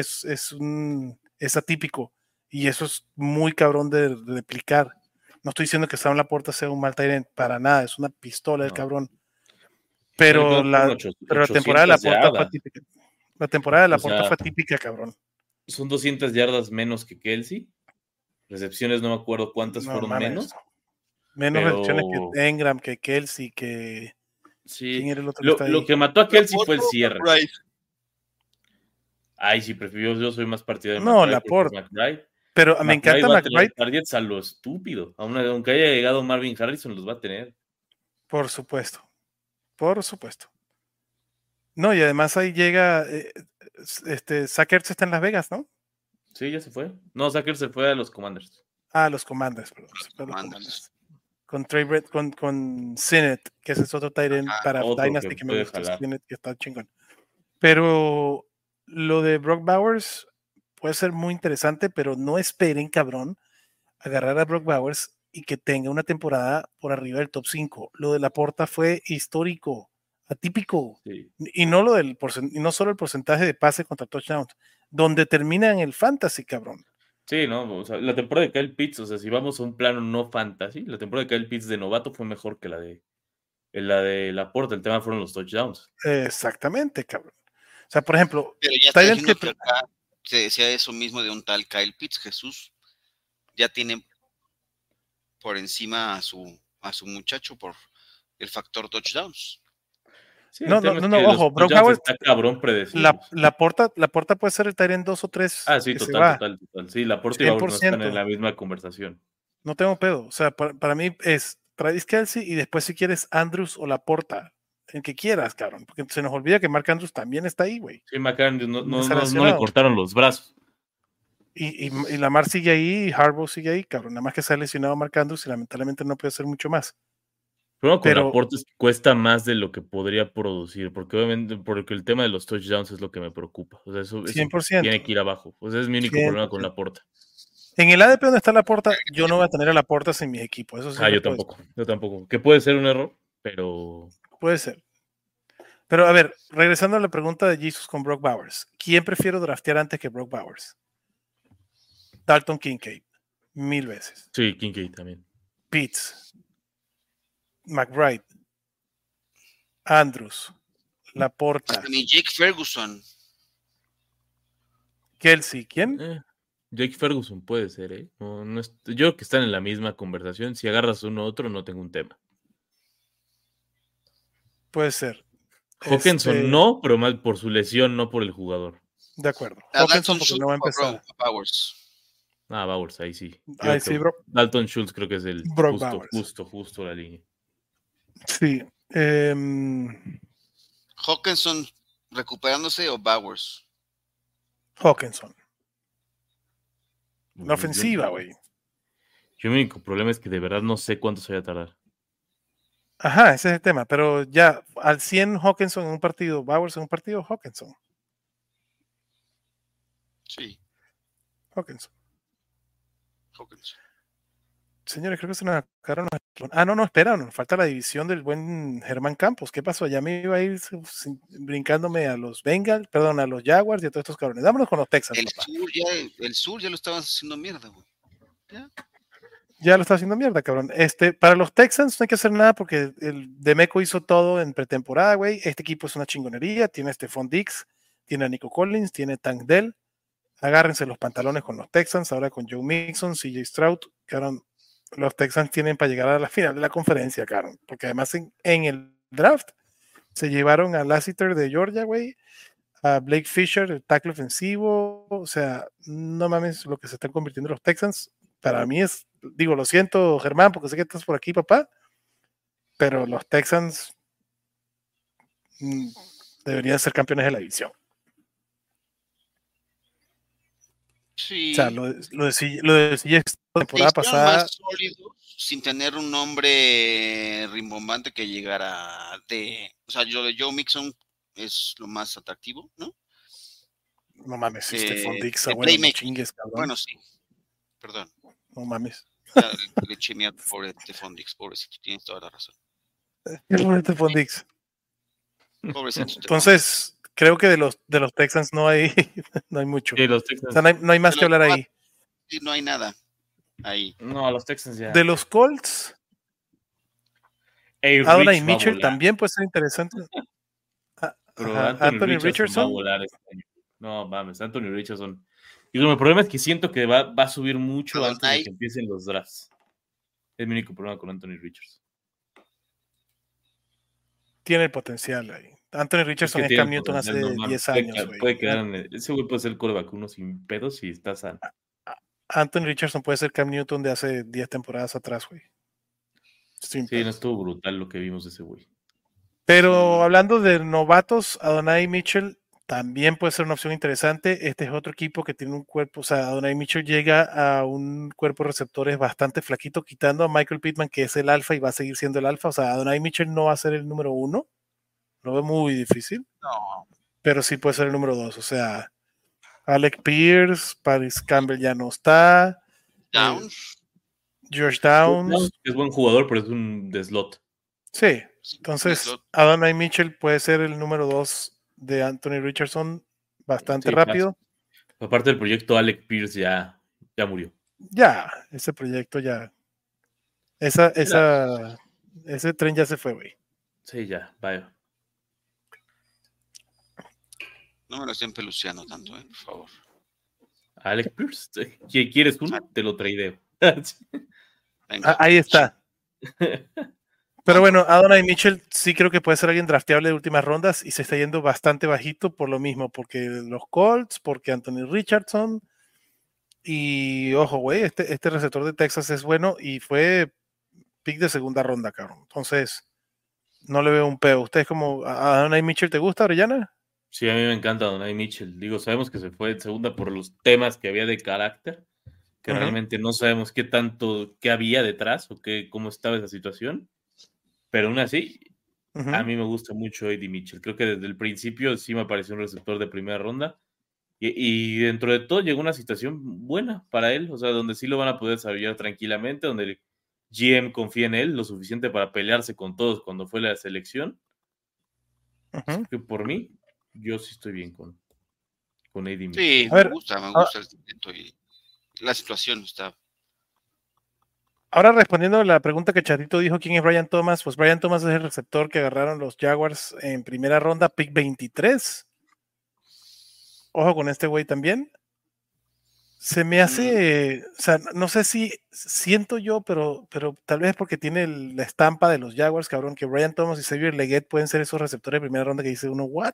es atípico. Y eso es muy cabrón de replicar. No estoy diciendo que Sam Laporta sea un mal tight end, para nada, es una pistola el No. cabrón. No, Pero fueron la temporada de Laporta fue yardas. atípica. La temporada de O Laporta sea, fue atípica, cabrón. son 200 yardas menos que Kelsey. Recepciones no me acuerdo cuántas No fueron mames. menos. Menos recepciones Pero que Engram, que Kelsey, que. sí, ¿Quién era el otro que está lo ahí? que mató a Kelsey fue el Otro cierre. McBride. Ay, sí, prefiero, yo soy más partidario de No, McBride porque es Laporta. McBride. Pero me encanta va a tener McBride, targets a lo estúpido. Aunque haya llegado Marvin Harrison, los va a tener. por supuesto. Por supuesto. No, y además ahí llega. Zach Ertz está en Las Vegas, ¿no? Sí, ya se fue. No, Sacker se fue a los Commanders. Ah, los Commanders, perdón. Los se fue a los Commanders. Commanders. Con Trey Brett, con Sinnett, que ese es otro tight end para otro Dynasty que que me puede gusta. jalar. Sinnett, que está chingón. Pero lo de Brock Bowers puede ser muy interesante, pero no esperen, cabrón, agarrar a Brock Bowers y que tenga una temporada por arriba del top 5. Lo de Laporta fue histórico, atípico. Sí. Y no, y no solo el porcentaje de pase contra touchdowns, donde termina en el fantasy, cabrón. Sí, no, o sea, la temporada de Kyle Pitts, o sea, si vamos a un plano no fantasy, la temporada de Kyle Pitts de novato fue mejor que la de Laporta. El tema fueron los touchdowns. Exactamente, cabrón. O sea, por ejemplo, Pero ya está tight ends diciendo que acá se decía eso mismo de un tal Kyle Pitts. Jesús ya tiene por encima a su muchacho por el factor touchdowns. Sí, No, el tema es no, que los ojo, Brock touchdowns Bowers, está cabrón predecibles. Laporta puede ser el tight end 2 o 3 Ah, sí, que se va. total. Sí, Laporta y Bowers no están en 100%. la misma conversación. No tengo pedo. O sea, para mí es Travis Kelce y después si quieres Andrews o Laporta. El que quieras, cabrón. Porque se nos olvida que Mark Andrews también está ahí, güey. Sí, McCarron No se ha no le lesionado. cortaron los brazos. Y Lamar sigue ahí y Harbaugh sigue ahí, cabrón. Nada más que se ha lesionado Mark Andrews y lamentablemente no puede hacer mucho más. Pero con Pero- Laporta es que cuesta más de lo que podría producir, porque obviamente porque el tema de los touchdowns es lo que me preocupa. O sea, eso 100%. tiene que ir abajo. O sea, es mi único problema con 100%. Laporta. En el ADP donde está Laporta, yo no voy a tener a Laporta sin mi equipo. Eso sí Ah, les yo puedo tampoco. Que puede ser un error, pero decir. Puede ser. Pero a ver, regresando a la pregunta de Jesus con Brock Bowers. ¿Quién prefiero draftear antes que Brock Bowers? Dalton Kincaid. 1000 veces. sí, Kincaid también. Pitts. McBride. Andrews. Laporta. Hasta mi Jake Ferguson. Kelsey. ¿Quién? Jake Ferguson puede ser, ¿eh? Yo creo que están en la misma conversación. Si agarras uno u otro, no tengo un tema. Puede ser. Hawkinson no, pero más por su lesión, no por el jugador. De acuerdo. A Dalton Dalton porque Schultz no va a o empezar. Bowers. Ah, Bowers, ahí sí. Ahí sí, Dalton Schultz creo que es el Brock Bowers. justo la línea. Sí. Hawkinson recuperándose o Bowers. Hawkinson. La ofensiva, güey. Yo mi único problema es que de verdad no sé cuánto se vaya a tardar. Ajá, ese es el tema. Pero ya, al 100 Hawkinson en un partido, Bowers en un partido, Hawkinson. Sí, Hawkinson. Señores, creo que se nos acabaron los... Ah, no, espera, nos falta la división del buen Germán Campos. ¿Qué pasó? Ya me iba a ir brincándome a los Bengals, perdón, a los Jaguars y a todos estos cabrones. Vámonos con los Texans, papá. El sur ya lo estaban haciendo mierda, güey. Ya lo está haciendo mierda, cabrón. Para los Texans no hay que hacer nada porque el Demeco hizo todo en pretemporada, güey. Este equipo es una chingonería. Tiene a Stephon Diggs, tiene a Nico Collins, tiene Tank Dell. Agárrense los pantalones con los Texans, ahora con Joe Mixon, CJ Stroud, cabrón. Los Texans tienen para llegar a la final de la conferencia, cabrón. Porque además en el draft se llevaron a Lassiter de Georgia, güey. A Blake Fisher, el tackle ofensivo. O sea, no mames lo que se están convirtiendo los Texans. Para mí es, digo, lo siento, Germán, porque sé que estás por aquí, papá. Pero los Texans deberían ser campeones de la división. Sí. O sea, lo de CJ temporada pasada. Más sólido, sin tener un nombre rimbombante que llegara de. O sea, lo de Joe Mixon es lo más atractivo, ¿no? No mames, Stephon Diggs, de bueno, no playmaking. chingues, cabrón. Bueno, sí. Perdón. No mames. Ya, le eché mierda, pobre Stephon Diggs, pobrecito, tienes toda la razón. Pobre Stephon Diggs. Pobrecito. Entonces, creo que de los Texans no hay mucho. Sí, los Texans. O sea, no hay más que hablar ahí. Sí, no hay nada ahí. No, los Texans ya. De los Colts, Adonai Mitchell también puede ser interesante. Pero Anthony Richardson va a volar este año. No, mames, Anthony Richardson. Y el problema es que siento que va a subir mucho antes de que empiecen los drafts. Es mi único problema con Anthony Richardson. Tiene el potencial ahí. Anthony Richardson es Cam Newton hace 10 años. Puede quedar ese güey puede ser el quarterback uno sin pedos si está sano. Anthony Richardson puede ser Cam Newton de hace 10 temporadas atrás, güey. Sí, no estuvo brutal lo que vimos de ese güey. Pero hablando de novatos, Adonai Mitchell también puede ser una opción interesante. Este es otro equipo que tiene un cuerpo, o sea, Adonai Mitchell llega a un cuerpo de receptores bastante flaquito, quitando a Michael Pittman, que es el alfa y va a seguir siendo el alfa. O sea, Adonai Mitchell no va a ser el número 1. Lo veo muy difícil. No. Pero sí puede ser el número 2. O sea, Alec Pierce, Paris Campbell ya no está. Downs. George Downs. Es buen jugador, pero es un de slot. Sí. Entonces, Adonai Mitchell puede ser el número 2 de Anthony Richardson bastante rápido. Aparte del proyecto, Alec Pierce ya murió. Ya, ese proyecto ya. Ese tren ya se fue, güey. Sí, ya, vaya. No me lo estén peluciando tanto, por favor. Alec Pierce, ¿quieres uno? Te lo traideo. Ahí está. Pero bueno, Adonai Mitchell sí creo que puede ser alguien drafteable de últimas rondas y se está yendo bastante bajito por lo mismo, porque los Colts, porque Anthony Richardson y ojo, güey, este receptor de Texas es bueno y fue pick de segunda ronda, cabrón. Entonces, no le veo un peo. ¿Ustedes como Adonai Mitchell te gusta, Orellana? Sí, a mí me encanta Adonai Mitchell. Digo, sabemos que se fue en segunda por los temas que había de carácter, que realmente no sabemos qué había detrás o cómo estaba esa situación. Pero aún así, a mí me gusta mucho Eddie Mitchell. Creo que desde el principio sí me pareció un receptor de primera ronda. Y dentro de todo llegó una situación buena para él. O sea, donde sí lo van a poder desarrollar tranquilamente, donde el GM confía en él lo suficiente para pelearse con todos cuando fue la selección. Que por mí, yo sí estoy bien con Eddie Mitchell. Sí, me gusta el talento y la situación está. Ahora respondiendo a la pregunta que Chatito dijo, ¿quién es Brian Thomas? Pues Brian Thomas es el receptor que agarraron los Jaguars en primera ronda, pick 23. Ojo con este güey también. Se me hace, o sea, no sé si siento yo, pero tal vez porque tiene la estampa de los Jaguars, cabrón, que Brian Thomas y Xavier Leggett pueden ser esos receptores de primera ronda que dice uno, ¿what?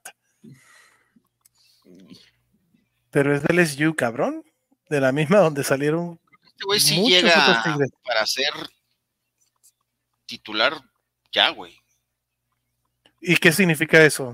Pero es del LSU, cabrón, de la misma donde salieron. Este güey sí llega para ser titular ya, güey. ¿Y qué significa eso?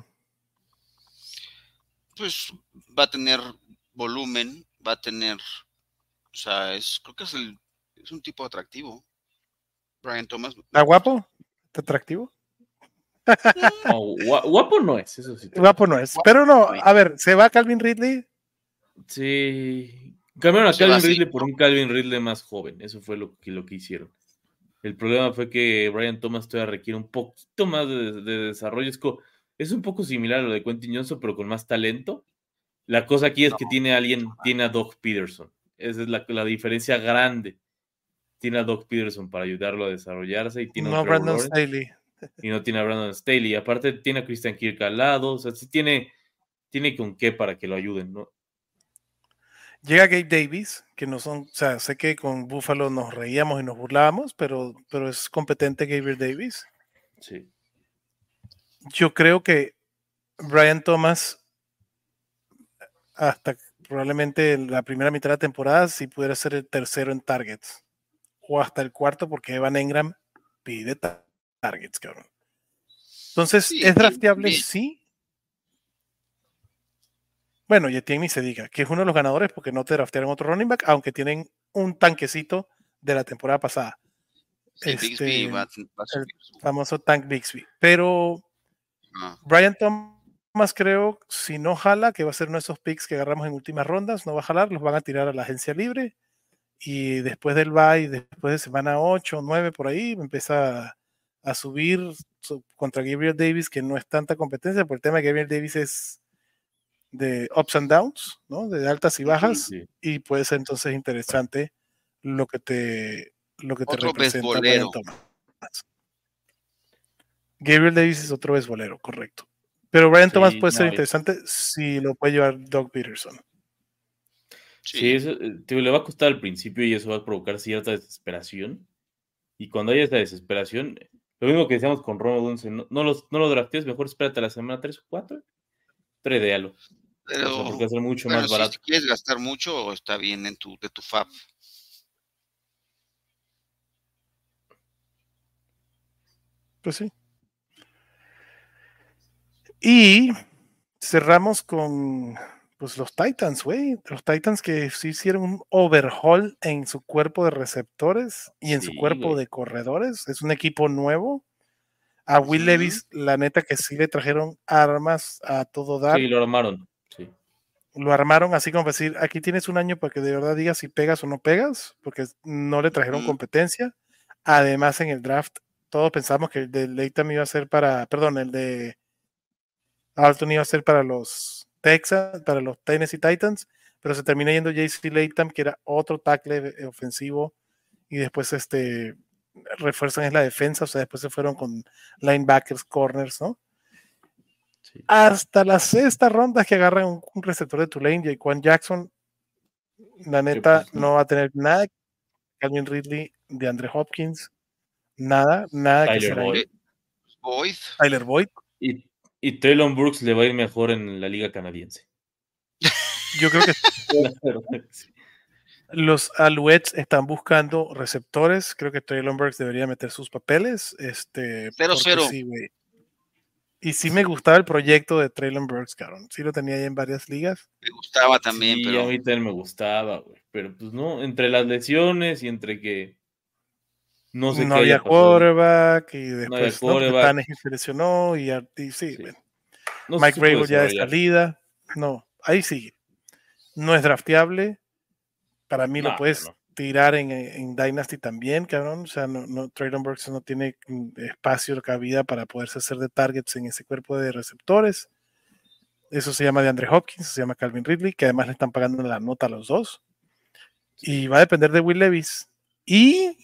Pues va a tener volumen, va a tener, o sea, creo que es un tipo atractivo. Brian Thomas. ¿Está guapo? ¿Está atractivo? No, guapo no es, eso sí. Guapo no es, pero no, a ver, ¿se va Calvin Ridley? Sí. Cambiaron a Se va Calvin así, Ridley por ¿no? un Calvin Ridley más joven. Eso fue lo que hicieron. El problema fue que Brian Thomas todavía requiere un poquito más de desarrollo. Es un poco similar a lo de Quentin Johnson, pero con más talento. La cosa aquí es que tiene a Doug Peterson. Esa es la diferencia grande. Tiene a Doug Peterson para ayudarlo a desarrollarse y tiene a un No, Trevor Brandon Lawrence Staley. y no tiene a Brandon Staley. Y aparte tiene a Christian Kirk al lado. O sea, sí tiene con qué para que lo ayuden, ¿no? Llega Gabe Davis, que no son, o sea, sé que con Buffalo nos reíamos y nos burlábamos, pero es competente Gabriel Davis. Sí. Yo creo que Brian Thomas, hasta probablemente en la primera mitad de la temporada, sí pudiera ser el tercero en targets. O hasta el cuarto, porque Evan Engram pide targets, cabrón. Entonces, Sí, ¿es drafteable? bien. Sí. Bueno, y Etienne ni se diga, que es uno de los ganadores porque no te draftearon otro running back, aunque tienen un tanquecito de la temporada pasada. Sí, Bixby va a El subir famoso Tank Bixby. Pero Ah, Brian Thomas, creo, si no jala, que va a ser uno de esos picks que agarramos en últimas rondas, no va a jalar, los van a tirar a la agencia libre. Y después del bye, después de semana 8 o 9, por ahí, empieza a subir contra Gabriel Davis, que no es tanta competencia, porque el tema de Gabriel Davis es de ups and downs, ¿no? De altas y bajas, Sí. y puede ser entonces interesante lo que te otro representa Brian beisbolero. Thomas. Gabriel Davis es otro beisbolero, correcto. Pero Brian Thomas Sí, puede ser no, interesante si lo puede llevar Doug Peterson. sí, eso, le va a costar al principio y eso va a provocar cierta desesperación. Y cuando haya esa desesperación, lo mismo que decíamos con Ronald Johnson, no lo draftees, mejor espérate a la semana 3 o 4, trédealo. Pero, O sea, porque va a ser mucho bueno, más si barato. quieres gastar mucho, está bien de tu FAB. Pues sí. Y cerramos con pues los Titans, güey. Los Titans que sí hicieron un overhaul en su cuerpo de receptores y en su Sí, cuerpo güey. de corredores. Es un equipo nuevo. A Will Levis, la neta que sí le trajeron armas a todo dar. Sí, lo armaron. Sí. Lo armaron así como para decir, aquí tienes un año para que de verdad digas si pegas o no pegas, porque no le trajeron competencia. Además, en el draft, todos pensamos que el de Latham iba a ser el de Alton iba a ser para los Texans, para los Tennessee Titans, pero se termina yendo JC Latham, que era otro tackle ofensivo, y después refuerzan es la defensa, o sea, después se fueron con linebackers, corners, ¿no? Sí. Hasta la sexta ronda que agarran un receptor de Tulane, Jaquan Jackson, la neta Pues, no va a tener nada. Calvin Ridley, de Andre Hopkins, nada que Tyler será ahí. Boyd. Tyler Boyd. Y Traylon Brooks le va a ir mejor en la liga canadiense. Yo creo que La verdad, sí. los Alouettes están buscando receptores. Creo que Traylon Burks debería meter sus papeles. 0-0. Sí, güey. Y sí me gustaba el proyecto de Traylon Burks, cabrón. Sí lo tenía ahí en varias ligas. Me gustaba también, Sí, pero a mí también me gustaba, güey. Pero pues no, entre las lesiones y entre que no sé No qué había haya pasado, quarterback y no había después, ¿no? Porque quarterback. Tannehill se lesionó y sí, Sí. bueno. No se Mike supo Vrabel ya de desarrollar. salida. No, ahí sigue. No es drafteable. Para mí lo No, pero puedes no. tirar en Dynasty también, cabrón. O sea, Traylon Burks no tiene espacio, cabida para poderse hacer de targets en ese cuerpo de receptores. Eso se llama de Andre Hopkins, se llama Calvin Ridley, que además le están pagando la nota a los dos. Sí. Y va a depender de Will Levis. Y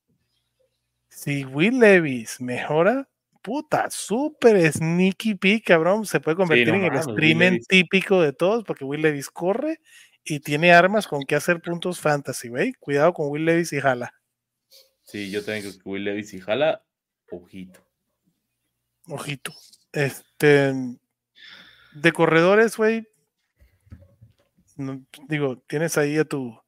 si Will Levis mejora, puta, súper sneaky pick, cabrón. Se puede Sí, convertir no en el mames, Will streamer Levis. típico de todos, porque Will Levis corre y tiene armas con que hacer puntos fantasy, güey. Cuidado con Will Levis y jala. Sí, yo también creo que Will Levis y jala, ojito. Ojito. De corredores, güey. Digo, tienes ahí a tu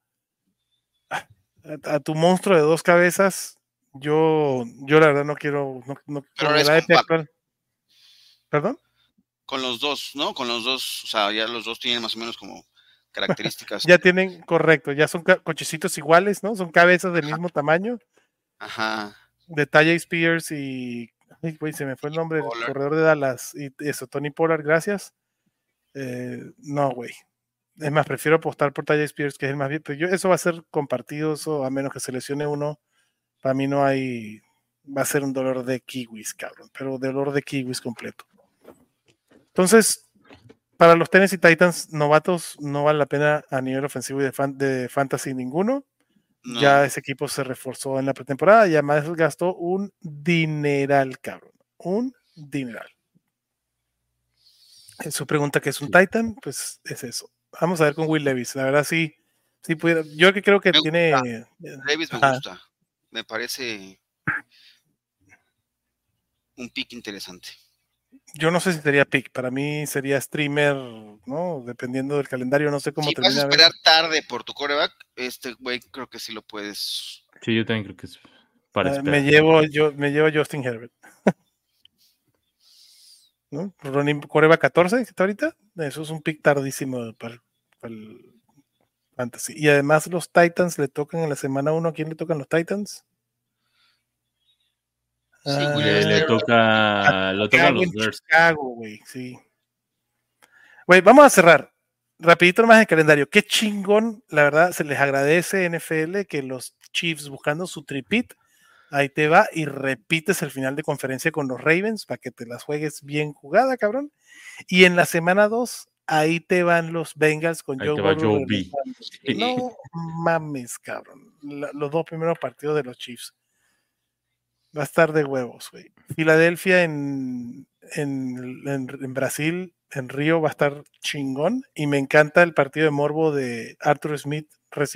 monstruo de dos cabezas. Yo la verdad no quiero, pero con ahora el es ADP compacto. actual. ¿Perdón? Con los dos, ¿no? Con los dos, o sea, ya los dos tienen más o menos como características. Ya tienen, correcto, ya son cochecitos iguales, ¿no? Son cabezas del mismo tamaño. Ajá. De Tajay Spears y, ay, güey, se me fue el nombre del Pollard. corredor de Dallas. Y eso, Tony Pollard, gracias. No, güey. Es más, prefiero apostar por Tyjae Spears, que es el más bien. Pero eso va a ser compartido, eso, a menos que se lesione uno. Para mí no hay. Va a ser un dolor de kiwis, cabrón. Pero dolor de kiwis completo. Entonces, para los Tennessee Titans novatos, no vale la pena a nivel ofensivo y de fantasy ninguno. No. Ya ese equipo se reforzó en la pretemporada y además gastó un dineral, cabrón. Un dineral. Su pregunta que es un Titan, pues es eso. Vamos a ver con Will Levis. La verdad sí pudiera. Yo que creo que Me tiene. Davis me gusta. Me parece un pick interesante. Yo no sé si sería pick. Para mí sería streamer, ¿no? Dependiendo del calendario, no sé cómo Si vas a termina. esperar tarde por tu quarterback, este güey creo que sí lo puedes. Sí, yo también creo que es para esperar. me llevo a Justin Herbert. ¿No? Running quarterback 14, que está ahorita. Eso es un pick tardísimo para el fantasy. Y además los Titans le tocan en la semana 1. ¿A quién le tocan los Titans? Sí, Le toca los Bears. Chicago, güey, sí. Güey, vamos a cerrar. Rapidito nomás el calendario. Qué chingón, la verdad, se les agradece NFL que los Chiefs buscando su tripit, ahí te va y repites el final de conferencia con los Ravens para que te las juegues bien jugada, cabrón. Y en la semana 2, ahí te van los Bengals con Ahí Joe te va Burrow. Joe B. No mames, cabrón. Los 2 primeros partidos de los Chiefs. Va a estar de huevos, güey. Filadelfia en Brasil, en Río, va a estar chingón. Y me encanta el partido de morbo de Arthur Smith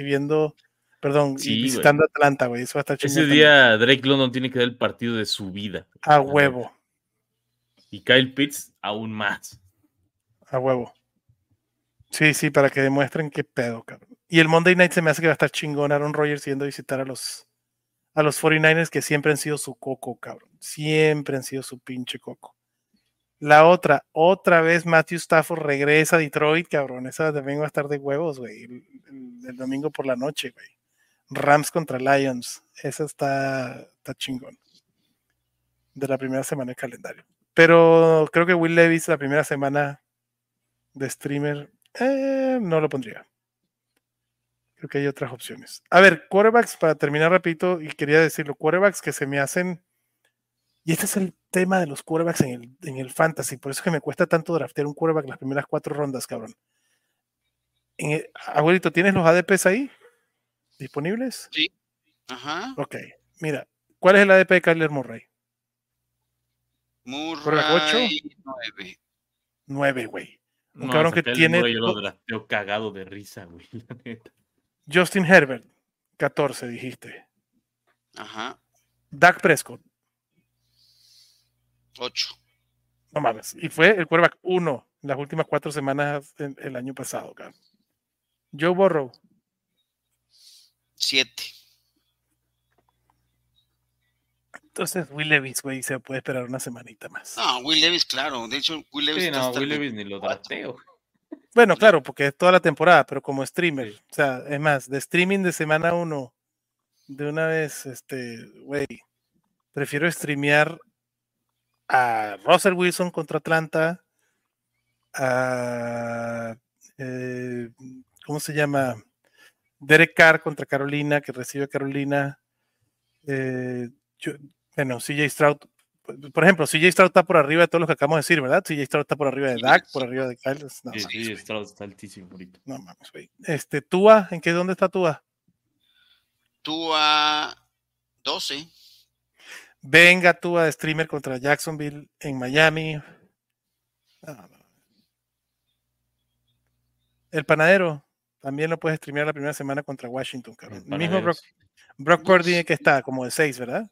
y visitando Atlanta, güey. Eso va a estar chingón. Ese día Drake London tiene que dar el partido de su vida. A huevo. Y Kyle Pitts aún más. A huevo. Sí, para que demuestren qué pedo, cabrón. Y el Monday Night se me hace que va a estar chingón. Aaron Rodgers yendo a visitar a los 49ers, que siempre han sido su coco, cabrón. Siempre han sido su pinche coco. La otra vez Matthew Stafford regresa a Detroit, cabrón. Esa también va a estar de huevos, güey. El domingo por la noche, güey. Rams contra Lions. Esa está chingón. De la primera semana del calendario. Pero creo que Will Levis, la primera semana de streamer, no lo pondría. Creo que hay otras opciones. A ver, quarterbacks, para terminar rapidito, y quería decirlo, quarterbacks que se me hacen. Y este es el tema de los quarterbacks en el fantasy. Por eso es que me cuesta tanto draftear un quarterback en las primeras 4 rondas, cabrón. Abuelito, ¿tienes los ADPs ahí disponibles? Sí. Ajá. Ok, mira. ¿Cuál es el ADP de Kyler Murray? Murray 8. 9. 9, güey. Un No, cabrón que tiene. Yo lo drafteo cagado de risa, güey. La neta. Justin Herbert, 14, dijiste. Ajá. Dak Prescott. 8. No mames. Y fue el quarterback 1 en las últimas 4 semanas el año pasado, cabrón. Joe Burrow. 7. Entonces, Will Levis, güey, se puede esperar una semanita más. No, Will Levis, claro. De hecho, Will Levis. Sí, no, Will Levis ni lo drafteo. Bueno, claro, porque es toda la temporada, pero como streamer. Sí. O sea, es más, de streaming de semana 1, de una vez, güey, prefiero streamear a Russell Wilson contra Atlanta, a, ¿cómo se llama? Derek Carr contra Carolina, que recibe a Carolina. CJ Stroud, por ejemplo, CJ Stroud está por arriba de todos los que acabamos de decir, ¿verdad? CJ Stroud está por arriba de Dak, por arriba de Kyle. No, sí, Stroud está altísimo ahorita. No mames, güey. Tua, ¿dónde está Tua? Tua 12. Venga Tua de streamer contra Jacksonville en Miami. No. El panadero también lo puedes streamear la primera semana contra Washington, cabrón. El mismo Brock Purdy que está como de 6, ¿verdad?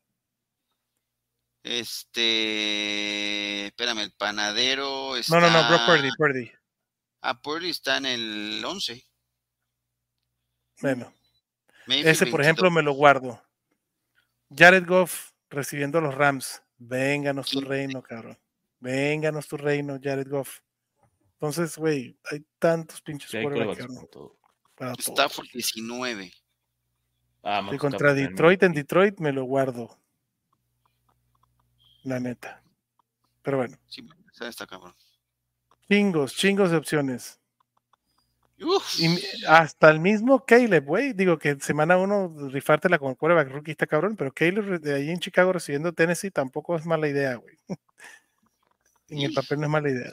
Espérame, el panadero está. No, Brock Purdy. Purdy está en el 11. Bueno, ese por ejemplo me lo guardo. Jared Goff recibiendo a los Rams. Vénganos tu reino, cabrón. Vénganos tu reino, Jared Goff. Entonces, güey, hay tantos pinches quarterbacks. Stafford 19. Y contra Detroit, en Detroit me lo guardo. La neta. Pero bueno. Sí, está cabrón. Chingos de opciones. Uf. Y hasta el mismo Caleb, güey. Digo que semana 1 rifártela con el quarterback rookie está cabrón, pero Caleb de ahí en Chicago recibiendo Tennessee tampoco es mala idea, güey. En el papel no es mala idea.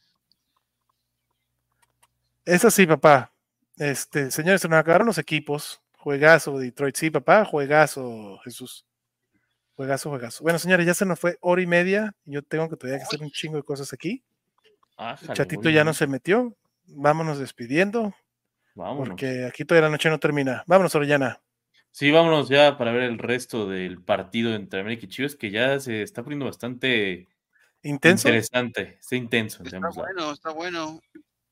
Eso sí, papá. Señores, se nos acabaron los equipos. Juegazo, Detroit. Sí, papá, juegazo, Jesús. Juegazo. Bueno, señores, ya se nos fue 1:30. Yo tengo que todavía hacer un chingo de cosas aquí. El chatito ya no se metió. Vámonos despidiendo. Vámonos. Porque aquí todavía la noche no termina. Vámonos, Orellana. Sí, vámonos ya para ver el resto del partido entre América y Chivas, que ya se está poniendo bastante ¿Intenso? interesante. Está intenso. Está bueno.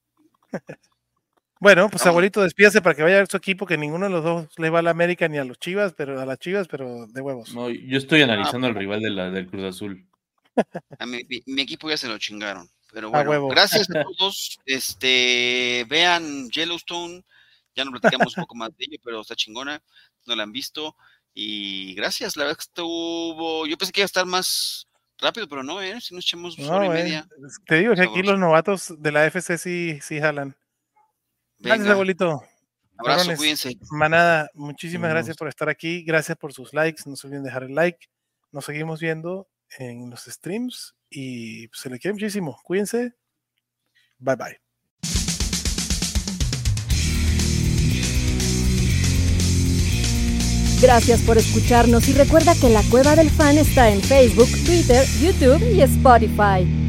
Bueno, pues abuelito, despídase para que vaya a ver su equipo, que ninguno de los dos le va a la América ni a los Chivas, pero a las Chivas, pero de huevos. No, yo estoy analizando al rival del Cruz Azul. A mi equipo ya se lo chingaron. Pero bueno, huevo. gracias a todos. Vean Yellowstone. Ya nos platicamos un poco más de ello, pero está chingona. No la han visto. Y gracias, la verdad que estuvo. Yo pensé que iba a estar más rápido, pero no, si nos echamos 1:30. Te digo que aquí los novatos de la FC sí jalan. Gracias, Venga. abuelito. Abrazo, Cabrones, cuídense. manada, muchísimas gracias por estar aquí. Gracias por sus likes. No se olviden dejar el like. Nos seguimos viendo en los streams y se le quiere muchísimo. Cuídense. Bye bye. Gracias por escucharnos y recuerda que La Cueva del Fan está en Facebook, Twitter, YouTube y Spotify.